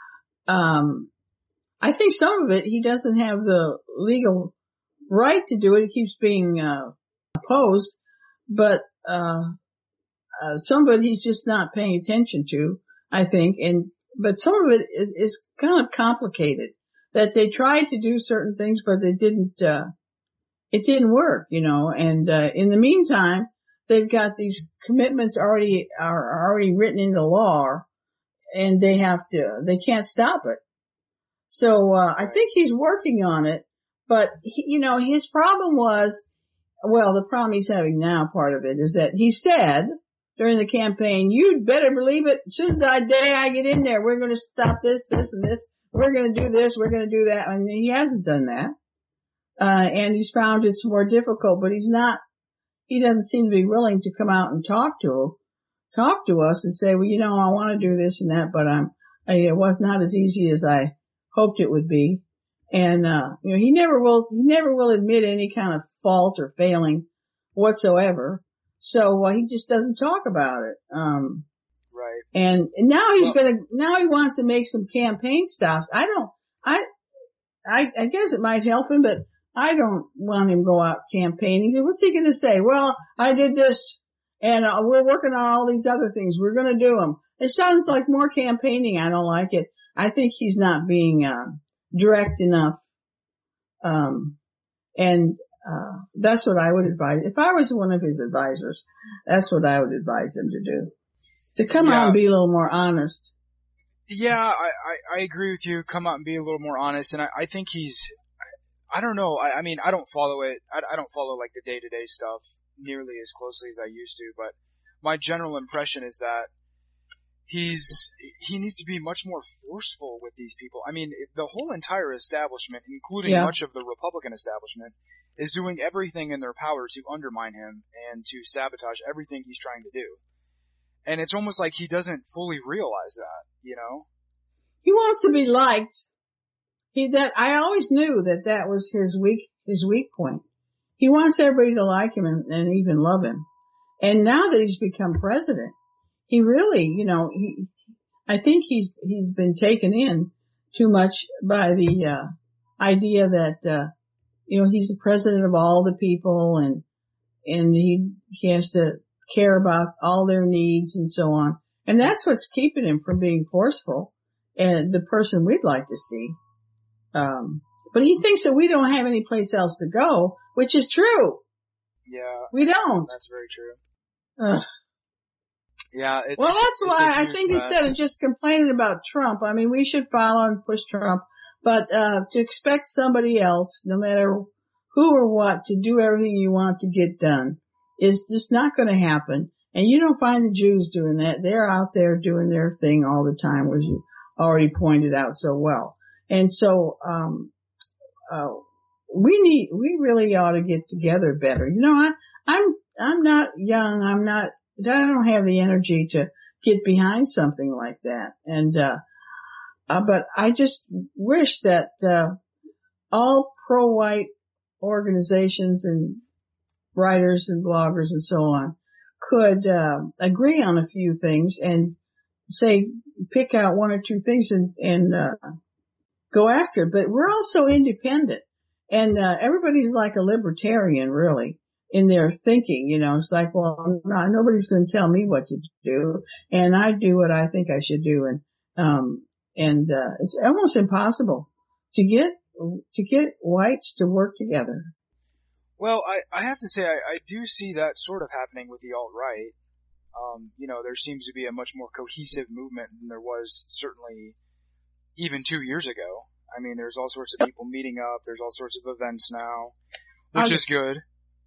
I think some of it, he doesn't have the legal right to do it. He keeps being, opposed, but, some of it he's just not paying attention to, I think. But some of it is kind of complicated, that they tried to do certain things, but it didn't work, and, in the meantime, they've got these commitments already written into law, and they can't stop it. So, I think he's working on it, but his problem was, the problem he's having now, part of it is that he said during the campaign, you'd better believe it, as soon as I get in there, we're going to stop this, this, and this. We're going to do this, we're going to do that. And he hasn't done that. And he's found it's more difficult, but he doesn't seem to be willing to come out and talk to us and say, well, I want to do this and that, but it was not as easy as I hoped it would be. And, he never will admit any kind of fault or failing whatsoever. So, he just doesn't talk about it. Right. And now now he wants to make some campaign stops. I guess it might help him, but I don't want him to go out campaigning. What's he going to say? Well, I did this, and we're working on all these other things. We're going to do them. It sounds like more campaigning. I don't like it. I think he's not being direct enough. That's what I would advise. If I was one of his advisors, that's what I would advise him to do. To come out and be a little more honest. Yeah, I agree with you. Come out and be a little more honest. And I think I don't know. I mean, I don't follow it. I don't follow like the day-to-day stuff nearly as closely as I used to, but my general impression is that he needs to be much more forceful with these people. I mean, the whole entire establishment, including much of the Republican establishment, is doing everything in their power to undermine him and to sabotage everything he's trying to do. And it's almost like he doesn't fully realize that, He wants to be liked. I always knew that was his weak point. He wants everybody to like him and even love him. And now that he's become president, he really, I think he's been taken in too much by the, idea that, he's the president of all the people and he has to care about all their needs and so on. And that's what's keeping him from being forceful and the person we'd like to see. But he thinks that we don't have any place else to go, which is true. Yeah. We don't. That's very true. Yeah, that's why I think instead of just complaining about Trump, I mean, we should follow and push Trump, but, to expect somebody else, no matter who or what, to do everything you want to get done is just not going to happen. And you don't find the Jews doing that. They're out there doing their thing all the time, as you already pointed out so well. And so, we really ought to get together better. I'm not young. I don't have the energy to get behind something like that. And, but I just wish that, all pro-white organizations and writers and bloggers and so on could agree on a few things and say pick out one or two things and go after it. But we're also independent, and everybody's like a libertarian, really, in their thinking. You know, it's like, well, nobody's going to tell me what to do, and I do what I think I should do, and it's almost impossible to get whites to work together. Well, I have to say I do see that sort of happening with the alt-right. You know, there seems to be a much more cohesive movement than there was certainly even 2 years ago. I mean, there's all sorts of people meeting up. There's all sorts of events now, which is good.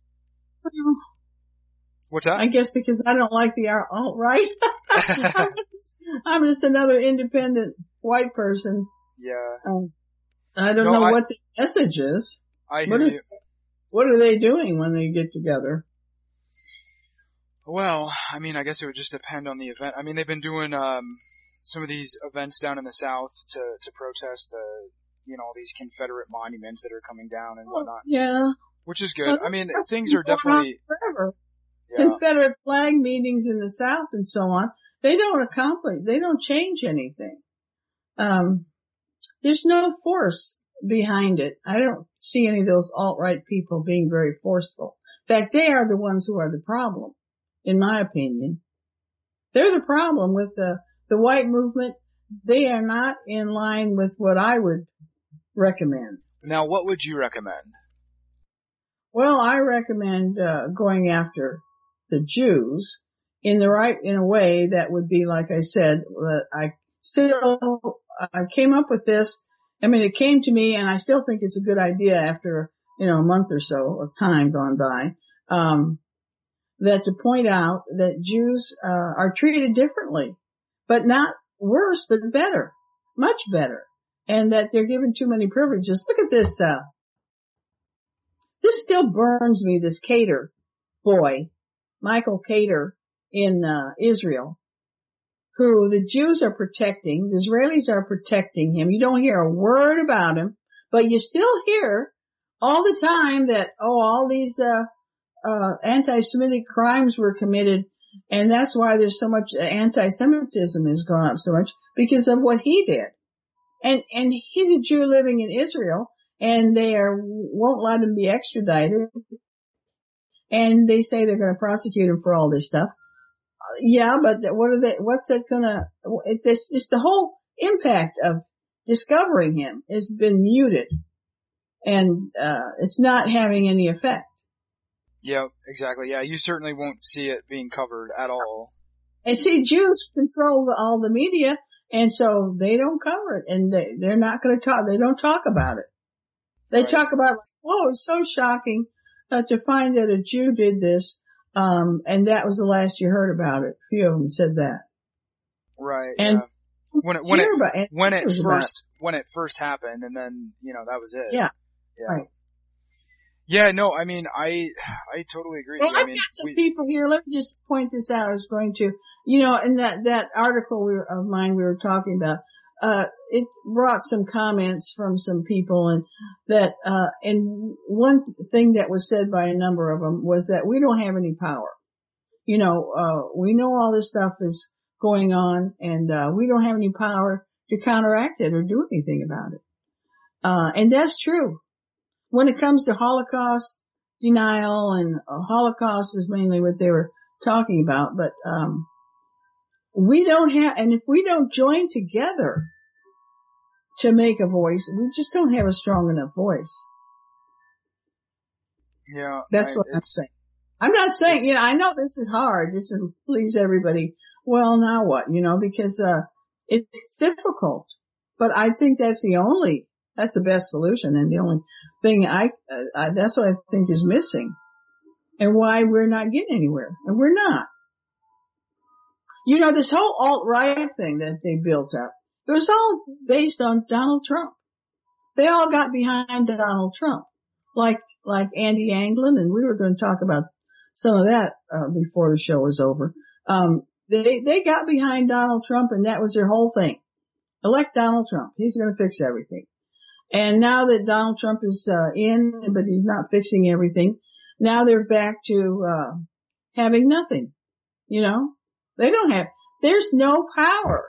What's that? I guess because I don't like the alt-right. I'm just another independent white person. Yeah. I don't know what the message is. I hear you. What are they doing when they get together? Well, I mean, I guess it would just depend on the event. I mean, they've been doing some of these events down in the South to protest all these Confederate monuments that are coming down and whatnot. Yeah. Which is good. I mean, things are definitely forever. Yeah. Confederate flag meetings in the South and so on. They don't change anything. There's no force behind it. I don't see any of those alt-right people being very forceful. In fact, they are the ones who are the problem, in my opinion. They're the problem with the white movement. They are not in line with what I would recommend. Now, what would you recommend? Well, I recommend going after the Jews in a way that would be, like I said, I came up with this. I mean, it came to me, and I still think it's a good idea after, a month or so of time gone by, that to point out that Jews are treated differently, but not worse, but better, much better, and that they're given too many privileges. Look at this. This still burns me, this Cater boy, Michael Cater in Israel, who the Jews are protecting, the Israelis are protecting him. You don't hear a word about him, but you still hear all the time that, all these anti-Semitic crimes were committed, and that's why there's so much anti-Semitism has gone up so much, because of what he did. And he's a Jew living in Israel, and they won't let him be extradited, and they say they're going to prosecute him for all this stuff. Yeah, but what's that gonna, it's the whole impact of discovering him has been muted, and it's not having any effect. Yeah, exactly. Yeah, you certainly won't see it being covered at all. And see, Jews control all the media, and so they don't cover it, and they're not gonna talk, they don't talk about it. They talk about, it's so shocking to find that a Jew did this. And that was the last you heard about it. A few of them said that. Right. And yeah. When it first happened, and then, that was it. Yeah. Right. Yeah, no, I mean, I totally agree. Well, I've got some people here. Let me just point this out. I was going to, in that article of mine we were talking about, it brought some comments from some people, and that, and one thing that was said by a number of them was that we don't have any power. We know all this stuff is going on, and we don't have any power to counteract it or do anything about it. And that's true. When it comes to Holocaust denial, and Holocaust is mainly what they were talking about, but we don't have, and if we don't join together to make a voice, we just don't have a strong enough voice. Yeah. That's what I'm saying. I'm not saying, I know this is hard. This is please everybody. Well, now what? Because, it's difficult, but I think that's the best solution, and the only thing that's what I think is missing, and why we're not getting anywhere. And we're not. This whole alt-right thing that they built up, it was all based on Donald Trump. They all got behind Donald Trump, like Andy Anglin, and we were going to talk about some of that before the show was over. They got behind Donald Trump, and that was their whole thing. Elect Donald Trump. He's going to fix everything. And now that Donald Trump is in, but he's not fixing everything, now they're back to having nothing. You know, they don't have. There's no power.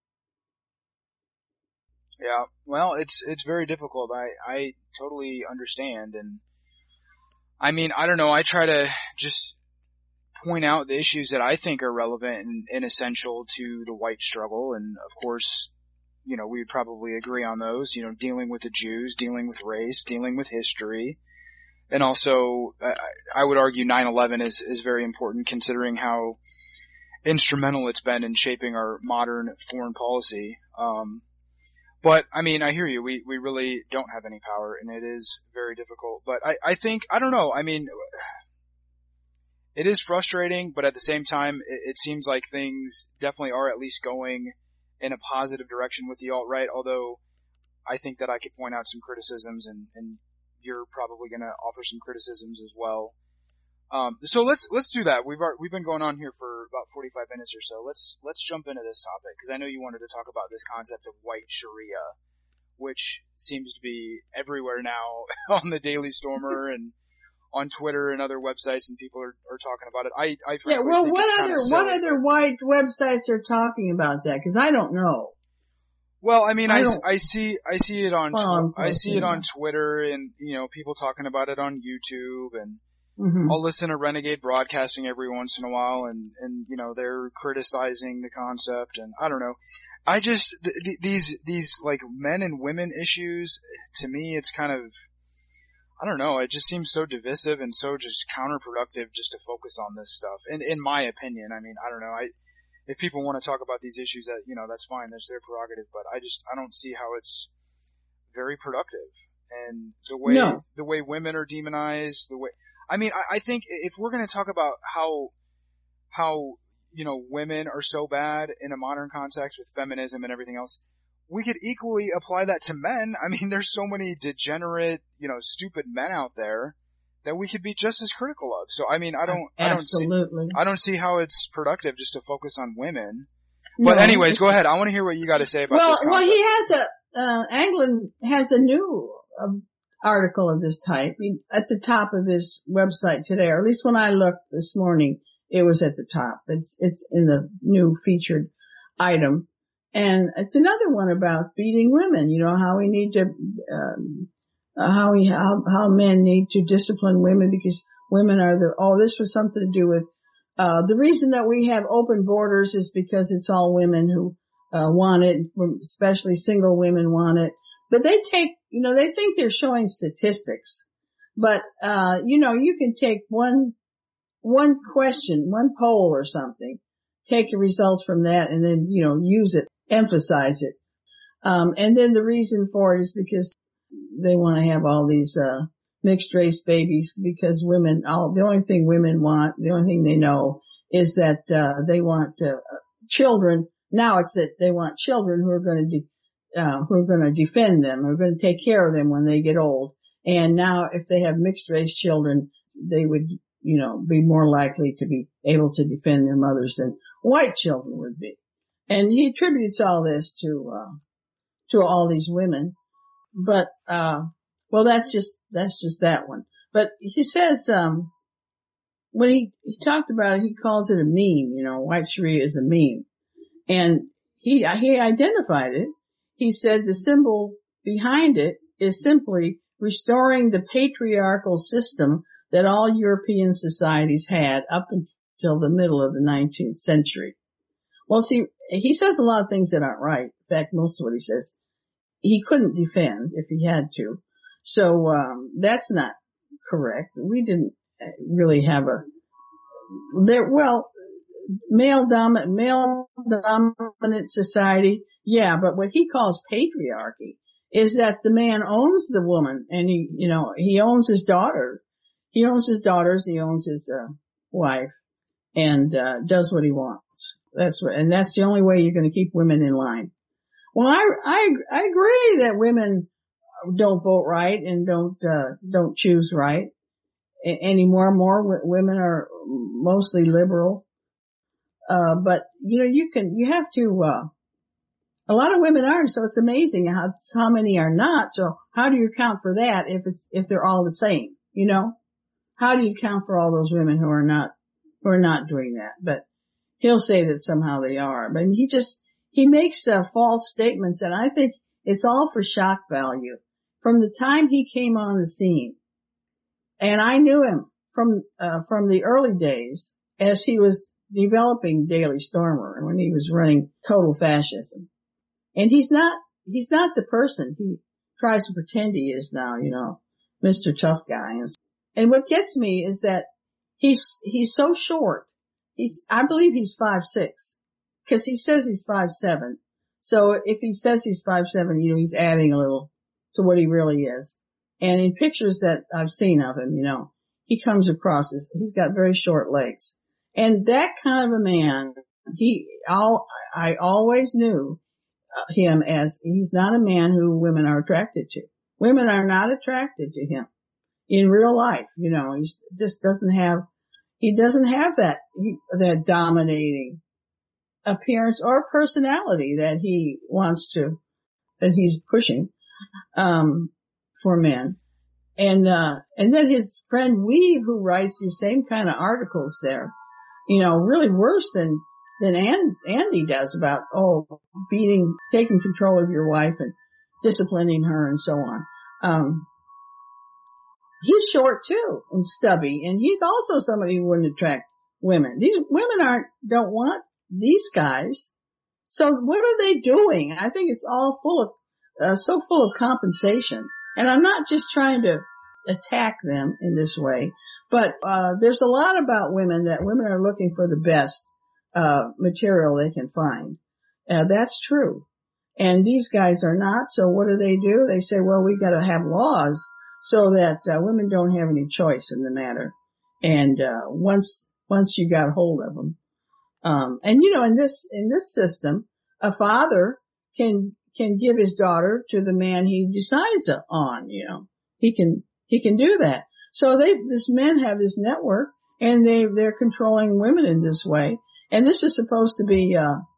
Yeah, well, it's very difficult. I totally understand, and I mean, I don't know. I try to just point out the issues that I think are relevant and essential to the white struggle, and of course, you know, we would probably agree on those. You know, dealing with the Jews, dealing with race, dealing with history, and also, I would argue 9/11 is very important, considering how instrumental it's been in shaping our modern foreign policy. But I mean, I hear you. We really don't have any power, and it is very difficult. But I think, I don't know. I mean, it is frustrating, but at the same time, it seems like things definitely are at least going in a positive direction with the alt-right, although I think that I could point out some criticisms, and you're probably going to offer some criticisms as well. So let's do that. We've been going on here for about 45 minutes or so. Let's jump into this topic, because I know you wanted to talk about this concept of white Sharia, which seems to be everywhere now on the Daily Stormer and on Twitter and other websites, and people are talking about it. I yeah. Well, what other white websites are talking about that? Because I don't know. Well, I mean, I see it on it on Twitter, and you know, people talking about it on YouTube, and I'll listen to Renegade Broadcasting every once in a while, and you know, they're criticizing the concept, and I don't know. I just these like men and women issues, to me, it's kind of, I don't know, it just seems so divisive and so just counterproductive just to focus on this stuff. In my opinion, I mean, I don't know. If people want to talk about these issues, that, you know, that's fine. That's their prerogative. But I don't see how it's very productive. And the way women are demonized, I think if we're going to talk about how, you know, women are so bad in a modern context with feminism and everything else, we could equally apply that to men. I mean, there's so many degenerate, you know, stupid men out there that we could be just as critical of. So, I mean, I don't see how it's productive just to focus on women. But anyways, go ahead. I want to hear what you got to say about this concept. Well, he has Anglin has a new article of this type at the top of his website today, or at least when I looked this morning, it was at the top. It's in the new featured item. And it's another one about beating women, you know, how we need to, how men need to discipline women, because women are this was something to do with, the reason that we have open borders is because it's all women who, want it, especially single women want it. But they think they're showing statistics. But, you know, you can take one question, one poll or something, take the results from that, and then, you know, use it, emphasize it. And then the reason for it is because they want to have all these, mixed race babies, because the only thing women want, the only thing they know is that, they want, children. Now it's that they want children who are going to defend them, who are going to take care of them when they get old. And now if they have mixed race children, they would, you know, be more likely to be able to defend their mothers than white children would be. And he attributes all this to all these women. But, well, that's just that one. But he says, when he talked about it, he calls it a meme, you know, white Sharia is a meme. And he identified it. He said the symbol behind it is simply restoring the patriarchal system that all European societies had up until the middle of the 19th century. Well, see, he says a lot of things that aren't right. In fact, most of what he says, he couldn't defend if he had to. So, that's not correct. We didn't really have male dominant society. Yeah, but what he calls patriarchy is that the man owns the woman, and he owns his daughter. He owns his daughters, he owns his, wife, and, does what he wants. That's the only way you're going to keep women in line. Well, I agree that women don't vote right and don't choose right anymore. More women are mostly liberal. But, you know, you have to, A lot of women aren't, so it's amazing how many are not. So how do you account for that if they're all the same, you know? How do you account for all those women who are not doing that? But he'll say that somehow they are. But he makes false statements, and I think it's all for shock value. From the time he came on the scene, and I knew him from the early days as he was developing Daily Stormer and when he was running total fascism. And he's not the person he tries to pretend he is now, you know, Mr. Tough Guy. And what gets me is that he's so short. I believe he's 5'6", because he says he's 5'7". So if he says he's 5'7", you know, he's adding a little to what he really is. And in pictures that I've seen of him, you know, he comes across he's got very short legs. And that kind of a man, I always knew him as he's not a man who women are attracted to. Women are not attracted to him in real life. You know, he just doesn't have that dominating appearance or personality that he's pushing, for men. And then his friend Weave, who writes these same kind of articles there, you know, really worse than Andy does about, taking control of your wife and disciplining her and so on. He's short too and stubby, and he's also somebody who wouldn't attract women. These women don't want these guys. So what are they doing? I think it's all so full of compensation. And I'm not just trying to attack them in this way, but there's a lot about women that women are looking for the best material they can find. That's true. And these guys are not. So what do? They say, well, we got to have laws so that women don't have any choice in the matter. And once you got hold of them, and you know, in this system, a father can give his daughter to the man he decides on. You know, he can do that. So this men have this network, and they're controlling women in this way. And this is supposed to be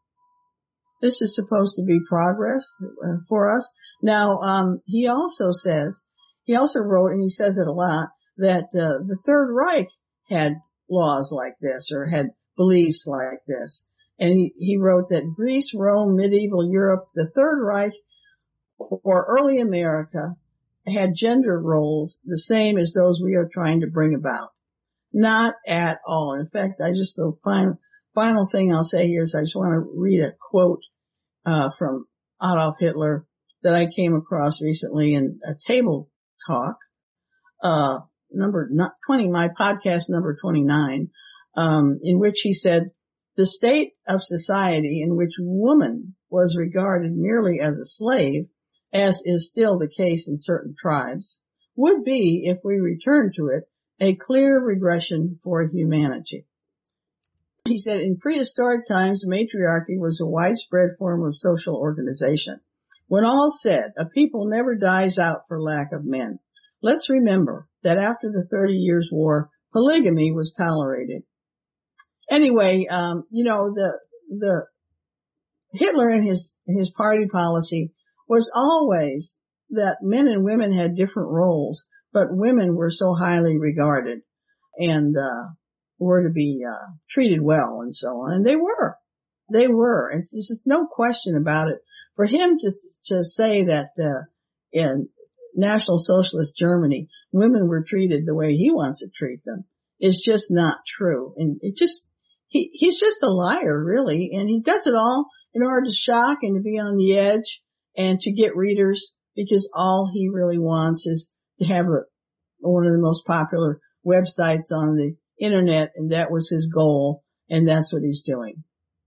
progress for us. Now, he also wrote, and he says it a lot, that the Third Reich had laws like this or had beliefs like this. And he wrote that Greece, Rome, medieval Europe, the Third Reich, or early America had gender roles the same as those we are trying to bring about. Not at all. In fact, the final thing I'll say here is I just want to read a quote from Adolf Hitler that I came across recently in a table talk, number 20, my podcast number 29, in which he said, the state of society in which woman was regarded merely as a slave, as is still the case in certain tribes, would be, if we return to it, a clear regression for humanity. He said, in prehistoric times, matriarchy was a widespread form of social organization. When all said, a people never dies out for lack of men. Let's remember that after the 30 Years' War, polygamy was tolerated. Anyway, you know, the Hitler and his party policy was always that men and women had different roles, but women were so highly regarded and were to be treated well and so on. And they were. And there's just no question about it. For him to say that in National Socialist Germany, women were treated the way he wants to treat them is just not true. And he's just a liar, really. And he does it all in order to shock and to be on the edge and to get readers, because all he really wants is to have one of the most popular websites on the internet, and that was his goal, and that's what he's doing.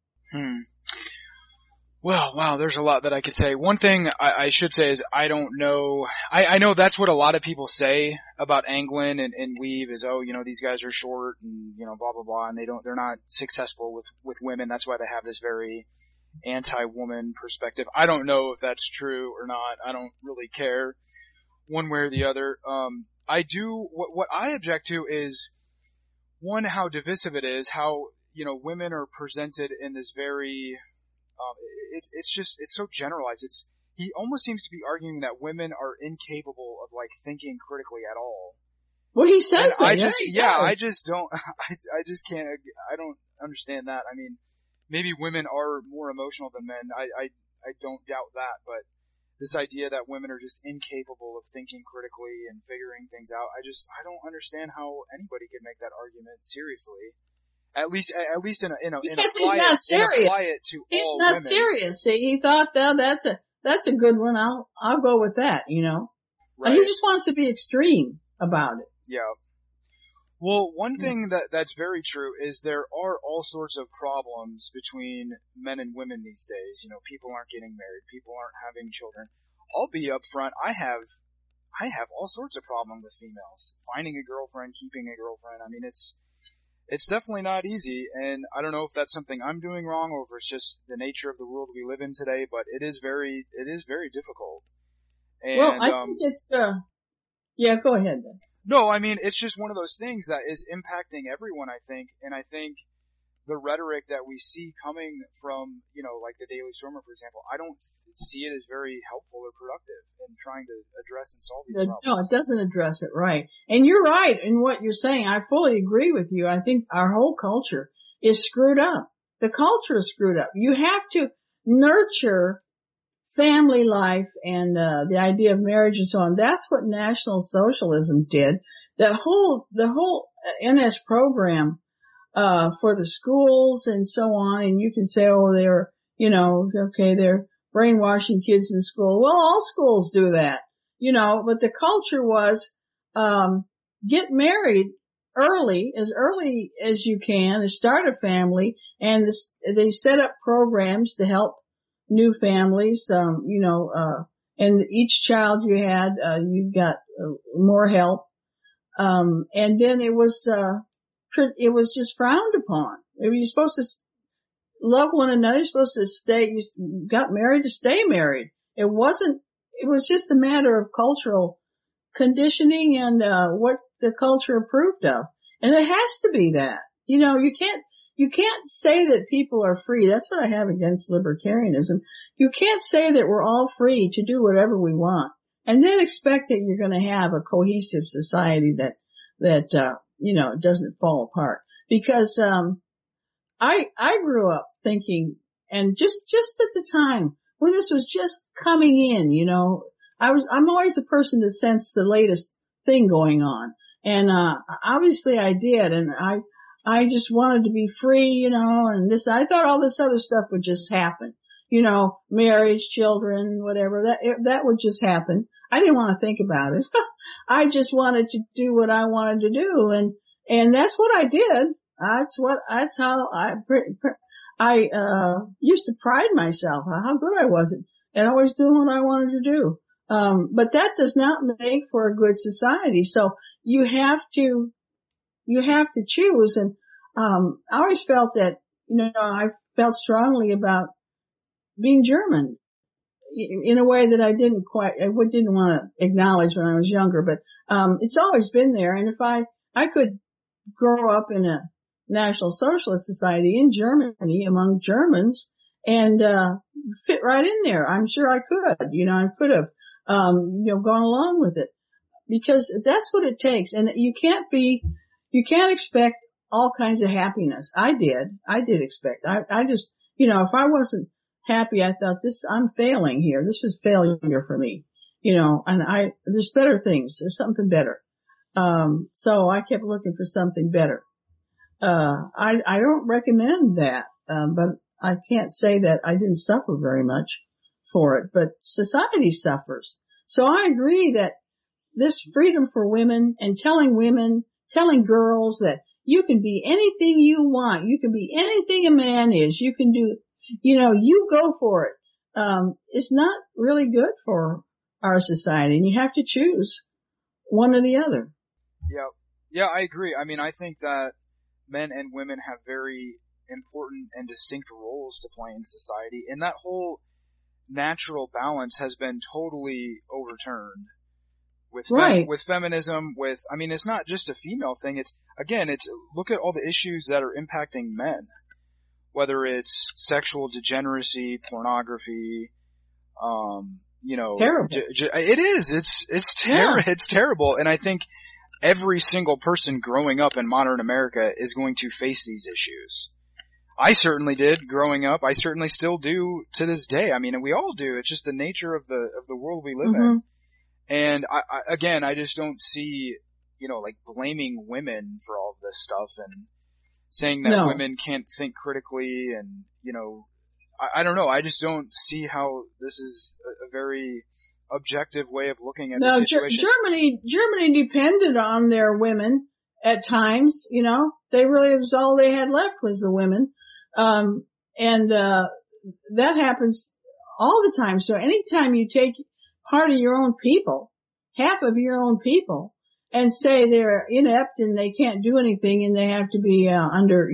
Well, wow, there's a lot that I could say. One thing I should say is I don't know. I know that's what a lot of people say about Anglin and Weave is, oh, you know, these guys are short and, you know, blah, blah, blah, and they're not successful with women. That's why they have this very anti-woman perspective. I don't know if that's true or not. I don't really care one way or the other. What I object to is, one, how divisive it is, how, you know, women are presented in this very, it's so generalized. He almost seems to be arguing that women are incapable of like thinking critically at all. Well, he says that. I just don't, I just can't, I don't understand that. I mean, maybe women are more emotional than men. I don't doubt that, but this idea that women are just incapable of thinking critically and figuring things out, I don't understand how anybody could make that argument seriously. At least in he's not serious. Apply it to he's all not women. serious. See, he thought, oh, that's a good one. I'll go with that, you know. Right. He just wants to be extreme about it. Yeah. Well, one thing that's very true is there are all sorts of problems between men and women these days. You know, people aren't getting married, people aren't having children. I'll be upfront. I have all sorts of problems with females. Finding a girlfriend, keeping a girlfriend. I mean, it's definitely not easy, and I don't know if that's something I'm doing wrong or if it's just the nature of the world we live in today, but it is very difficult. And, well, I think it's, yeah, go ahead then. No, I mean, it's just one of those things that is impacting everyone, I think, and I think the rhetoric that we see coming from, you know, like the Daily Stormer, for example, I don't see it as very helpful or productive in trying to address and solve these problems. No, it doesn't address it right. And you're right in what you're saying. I fully agree with you. I think our whole culture is screwed up. The culture is screwed up. You have to nurture family life and the idea of marriage and so on. That's what National Socialism did. The whole NS program for the schools and so on, and you can say, oh, they're brainwashing kids in school. Well, all schools do that, you know, but the culture was get married early as you can, and start a family, and they set up programs to help new families, and each child you had, you got more help. And then it was just frowned upon. You're supposed to love one another. You're supposed to you got married to stay married. It was just a matter of cultural conditioning and, what the culture approved of. And it has to be that. You know, you can't say that people are free. That's what I have against libertarianism. You can't say that we're all free to do whatever we want and then expect that you're going to have a cohesive society that doesn't fall apart. Because, I grew up thinking, and just at the time when this was just coming in, you know, I'm always a person to sense the latest thing going on. And, obviously I did. And I just wanted to be free, you know, and I thought all this other stuff would just happen, you know, marriage, children, whatever, that would just happen. I didn't want to think about it. I just wanted to do what I wanted to do. And that's what I did. That's how I used to pride myself, how good I was at always doing what I wanted to do. But that does not make for a good society. So you have to choose. And, I always felt that, you know, I felt strongly about being German in a way that I didn't want to acknowledge when I was younger, but, it's always been there. And if I could grow up in a National Socialist society in Germany among Germans and, fit right in there, I'm sure I could, you know, I could have, gone along with it because that's what it takes. And you can't expect all kinds of happiness. I did expect. I just, you know, if I wasn't happy, I thought I'm failing here. This is failure for me, you know, and there's better things. There's something better. So I kept looking for something better. I don't recommend that. But I can't say that I didn't suffer very much for it, but society suffers. So I agree that this freedom for women and telling girls that you can be anything you want. You can be anything a man is. You can do, you know, you go for it. It's not really good for our society, and you have to choose one or the other. Yeah. Yeah, I agree. I mean, I think that men and women have very important and distinct roles to play in society, and that whole natural balance has been totally overturned. With feminism, I mean, it's not just a female thing. Look at all the issues that are impacting men. whether it's sexual degeneracy, pornography, Terrible. it is. It's terrible. And I think every single person growing up in modern America is going to face these issues. I certainly did growing up. I certainly still do to this day. I mean, we all do. It's just the nature of the world we live in. And I just don't see, like blaming women for all of this stuff and saying that women can't think critically and, I don't know. I just don't see how this is a very objective way of looking at the situation. Germany depended on their women at times, they really, was all they had left was the women. That happens all the time. So anytime you take part of your own people, half of your own people, and say they're inept and they can't do anything and they have to be, under,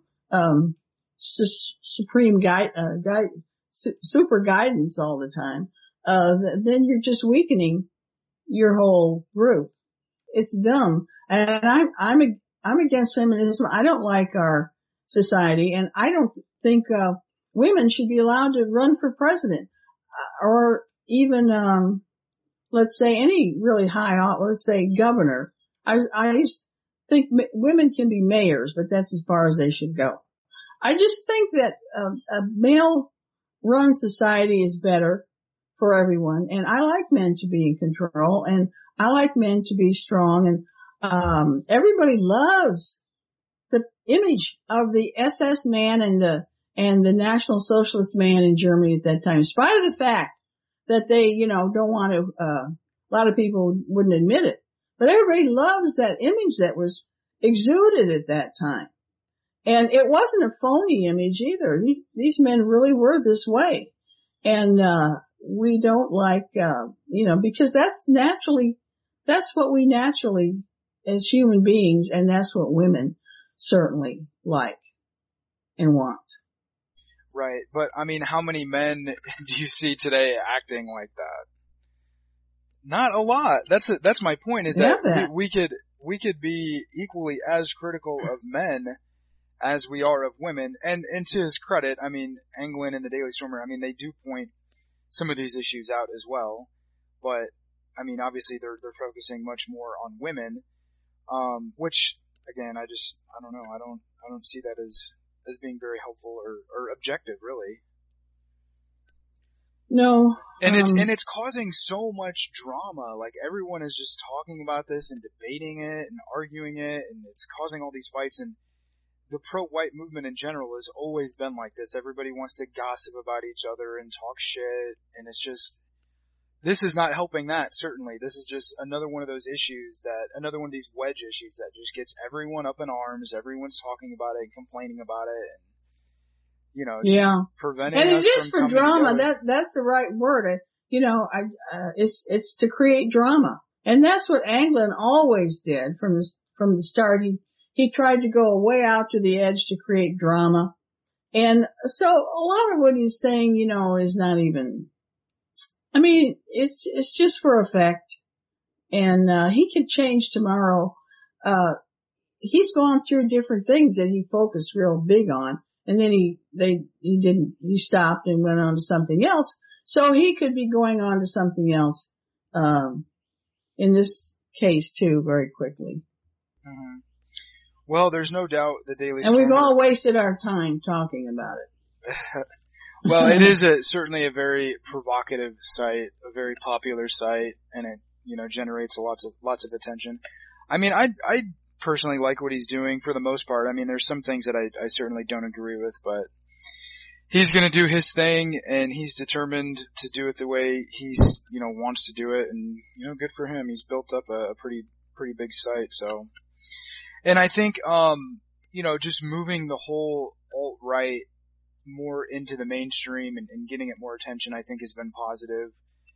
super guidance all the time, then you're just weakening your whole group. It's dumb. And I'm against feminism. I don't like our society, and I don't think, women should be allowed to run for president, or even, let's say any really high, let's say governor. I used to think women can be mayors, but that's as far as they should go. I just think that a male-run society is better for everyone, and I like men to be in control, and I like men to be strong, and everybody loves the image of the SS man and the National Socialist man in Germany at that time, in spite of the fact that they, don't want to. A lot of people wouldn't admit it, but everybody loves that image that was exuded at that time. And it wasn't a phony image either. These men really were this way. And, we don't like, because that's what we naturally, as human beings, and that's what women certainly like and want. Right. But I mean, how many men do you see today acting like that? Not a lot. That's my point, is that we could be equally as critical of men as we are of women. And to his credit, I mean, Anglin and the Daily Stormer, I mean, they do point some of these issues out as well. But, I mean, obviously they're focusing much more on women, which, again, I don't know. I don't see that as being very helpful or objective, really. No. And it's causing so much drama. Like, everyone is just talking about this and debating it and arguing it, and it's causing all these fights. And the pro-white movement in general has always been like this. Everybody wants to gossip about each other and talk shit, and it's just, this is not helping that, certainly. This is just another one of those issues another one of these wedge issues that just gets everyone up in arms. Everyone's talking about it and complaining about it, and, preventing us from coming together. And it is for drama. That's the right word. It's to create drama. And that's what Anglin always did from the start. He tried to go way out to the edge to create drama. And so a lot of what he's saying, is not even, I mean, it's just for effect. And, he could change tomorrow. He's gone through different things that he focused real big on. And then he stopped and went on to something else. So he could be going on to something else, in this case too, very quickly. Mm-hmm. Well, there's no doubt the Daily Stormer. And we've all wasted our time talking about it. Well, it is certainly a very provocative site, a very popular site, and it, generates lots of attention. I mean, I personally like what he's doing for the most part. I mean, there's some things that I certainly don't agree with, but he's gonna do his thing, and he's determined to do it the way he's, wants to do it, and, good for him. He's built up a pretty big site, so. And I think, just moving the whole alt-right more into the mainstream and getting it more attention, I think has been positive.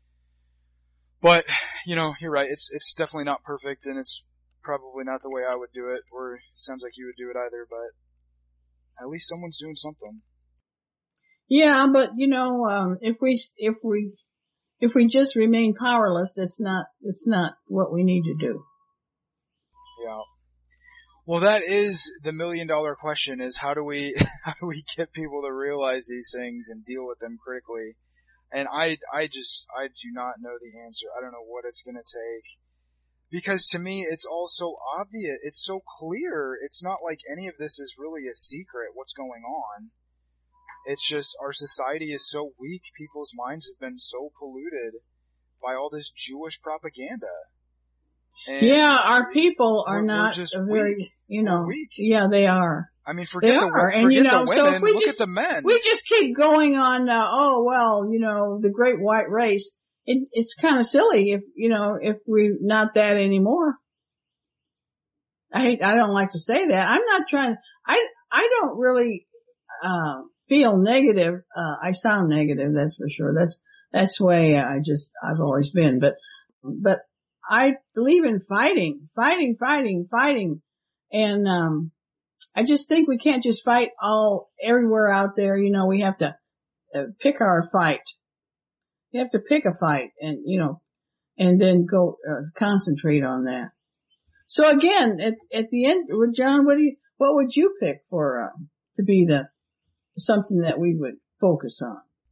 But, you're right. It's definitely not perfect, and it's probably not the way I would do it, or sounds like you would do it either, but at least someone's doing something. Yeah, but if we just remain powerless, it's not what we need to do. Yeah. Well, that is the $1 million question: is how do we get people to realize these things and deal with them critically? And I do not know the answer. I don't know what it's going to take. Because to me, it's all so obvious. It's so clear. It's not like any of this is really a secret, what's going on. It's just our society is so weak. People's minds have been so polluted by all this Jewish propaganda. And yeah, our people are not just very, weak. We're weak. Yeah, they are. I mean, forget the women, so look at the men. We just keep going on, the great white race. It's kind of silly if we're not that anymore. I don't like to say that. I'm not trying, I don't really, feel negative. I sound negative, that's for sure. That's the way I've always been. But I believe in fighting. And, I just think we can't just fight everywhere out there. We have to pick our fight. You have to pick a fight and, and then go, concentrate on that. So again, at the end, John, what would you pick for, to be something that we would focus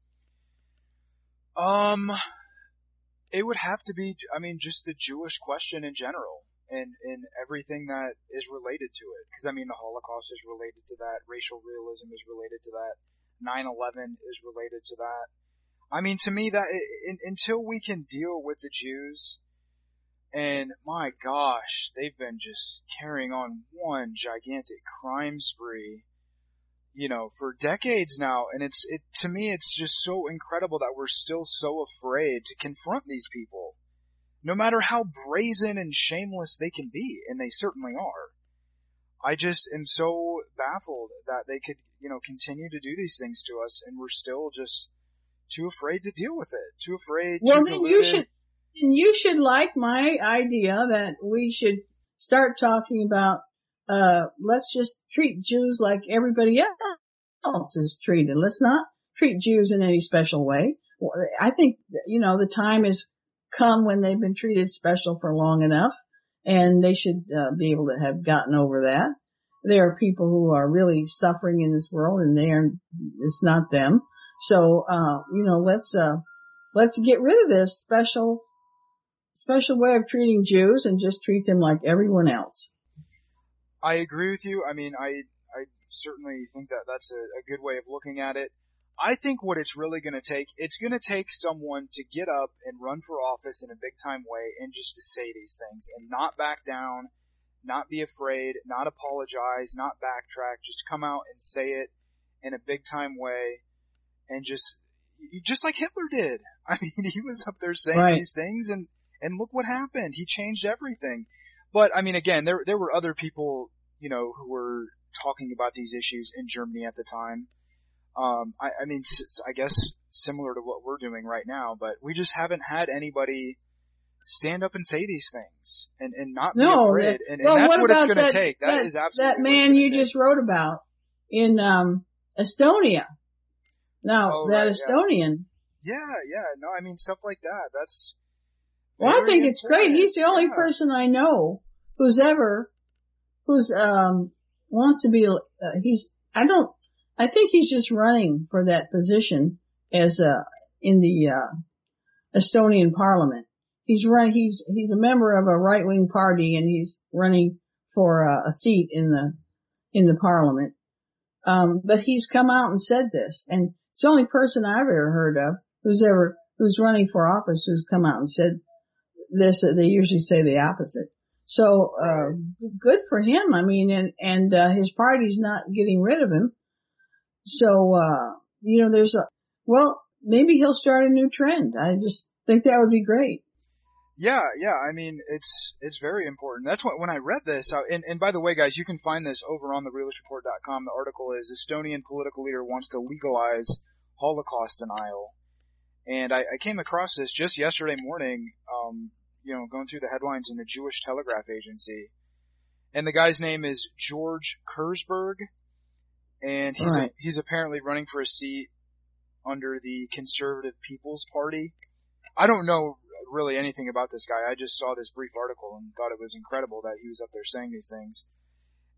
on? It would have to be, just the Jewish question in general. And everything that is related to it. Because, the Holocaust is related to that. Racial realism is related to that. 9/11 is related to that. To me, that until we can deal with the Jews, and my gosh, they've been just carrying on one gigantic crime spree, for decades now. And to me, it's just so incredible that we're still so afraid to confront these people. No matter how brazen and shameless they can be, and they certainly are. I just am so baffled that they could, continue to do these things to us, and we're still just too afraid to deal with it. Too afraid to you should like my idea that we should start talking about, let's just treat Jews like everybody else is treated. Let's not treat Jews in any special way. I think, the time is come when they've been treated special for long enough, and they should be able to have gotten over that. There are people who are really suffering in this world, and it's not them. So, let's get rid of this special way of treating Jews and just treat them like everyone else. I agree with you. I certainly think that that's a good way of looking at it. I think what it's really going to take someone to get up and run for office in a big time way and just to say these things and not back down, not be afraid, not apologize, not backtrack, just come out and say it in a big time way and just like Hitler did. He was up there saying these things and look what happened. He changed everything. But again, there were other people, who were talking about these issues in Germany at the time. I guess similar to what we're doing right now, but we just haven't had anybody stand up and say these things and not be afraid. And that's what it's going to take. That is absolutely that man you just wrote about in Estonia. Now Estonian. Yeah. No, stuff like that. That's. Well, I think it's great. He's the only person I know who's wants to be. I think he's just running for that position as in the Estonian parliament. He's a member of a right-wing party, and he's running for a seat in the parliament. But he's come out and said this, and it's the only person I've ever heard of who's running for office who's come out and said this. They usually say the opposite. So good for him. And his party's not getting rid of him. So, maybe he'll start a new trend. I just think that would be great. Yeah. It's very important. That's when I read this, and by the way, guys, you can find this over on therealistReport.com. The article is Estonian political leader wants to legalize Holocaust denial. And I came across this just yesterday morning, going through the headlines in the Jewish Telegraph Agency. And the guy's name is George Kurzberg. And he's apparently running for a seat under the Conservative People's Party. I don't know really anything about this guy. I just saw this brief article and thought it was incredible that he was up there saying these things.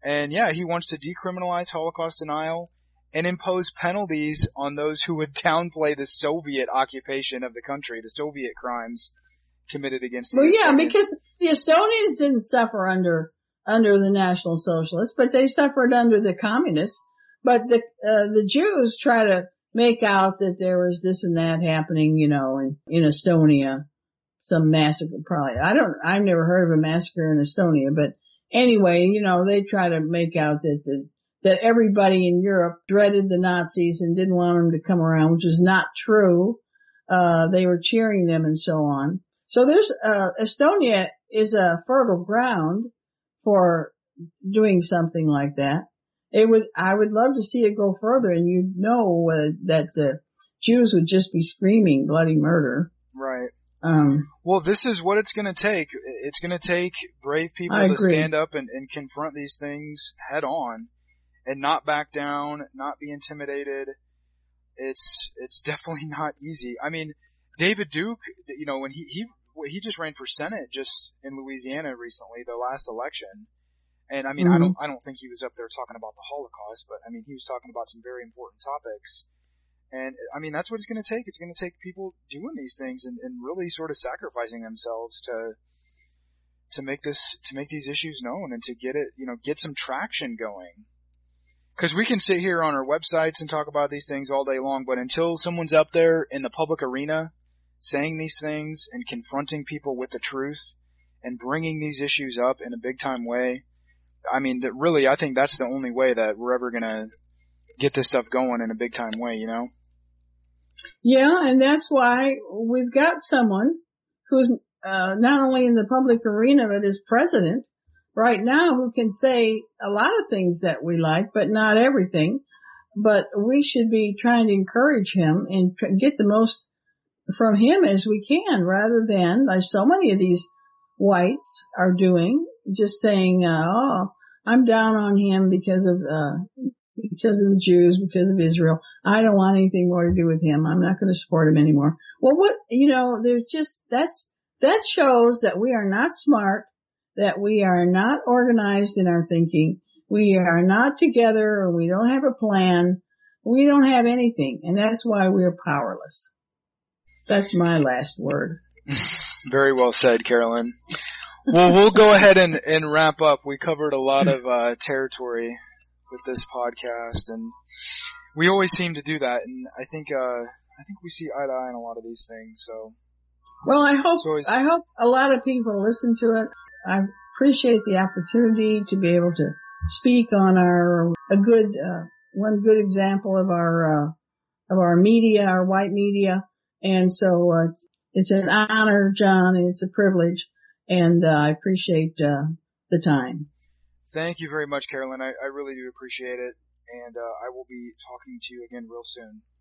And yeah, he wants to decriminalize Holocaust denial and impose penalties on those who would downplay the Soviet occupation of the country, the Soviet crimes committed against the Estonians. Well, yeah, because the Estonians didn't suffer under the National Socialists, but they suffered under the communists. But the Jews try to make out that there was this and that happening, in Estonia, some massacre probably. I've never heard of a massacre in Estonia, but anyway, they try to make out that everybody in Europe dreaded the Nazis and didn't want them to come around, which is not true. They were cheering them and so on. So Estonia is a fertile ground for doing something like that. I would love to see it go further, and that the Jews would just be screaming bloody murder. Right. Well, this is what it's going to take. It's going to take brave people to stand up and confront these things head on and not back down, not be intimidated. It's definitely not easy. I mean, David Duke, when he just ran for Senate just in Louisiana recently, the last election. And I mean, mm-hmm. I don't think he was up there talking about the Holocaust, but I mean, he was talking about some very important topics. And I mean, that's what it's going to take. It's going to take people doing these things and really sort of sacrificing themselves to make these issues known and to get some traction going. Cause we can sit here on our websites and talk about these things all day long, but until someone's up there in the public arena saying these things and confronting people with the truth and bringing these issues up in a big time way, I mean, I think that's the only way that we're ever going to get this stuff going in a big time way, Yeah, and that's why we've got someone who's not only in the public arena, but is president right now, who can say a lot of things that we like, but not everything. But we should be trying to encourage him and get the most from him as we can, rather than, like so many of these whites are doing, just saying, I'm down on him because of the Jews, because of Israel. I don't want anything more to do with him. I'm not going to support him anymore. Well, there's just, that shows that we are not smart, that we are not organized in our thinking. We are not together, or we don't have a plan. We don't have anything. And that's why we're powerless. That's my last word. Very well said, Carolyn. Well, we'll go ahead and wrap up. We covered a lot of territory with this podcast, and we always seem to do that. And I think we see eye to eye on a lot of these things. So, well, I hope a lot of people listen to it. I appreciate the opportunity to be able to speak on one good example of our media, our white media. And so, it's an honor, John, and it's a privilege. And I appreciate the time. Thank you very much, Carolyn. I really do appreciate it. And I will be talking to you again real soon.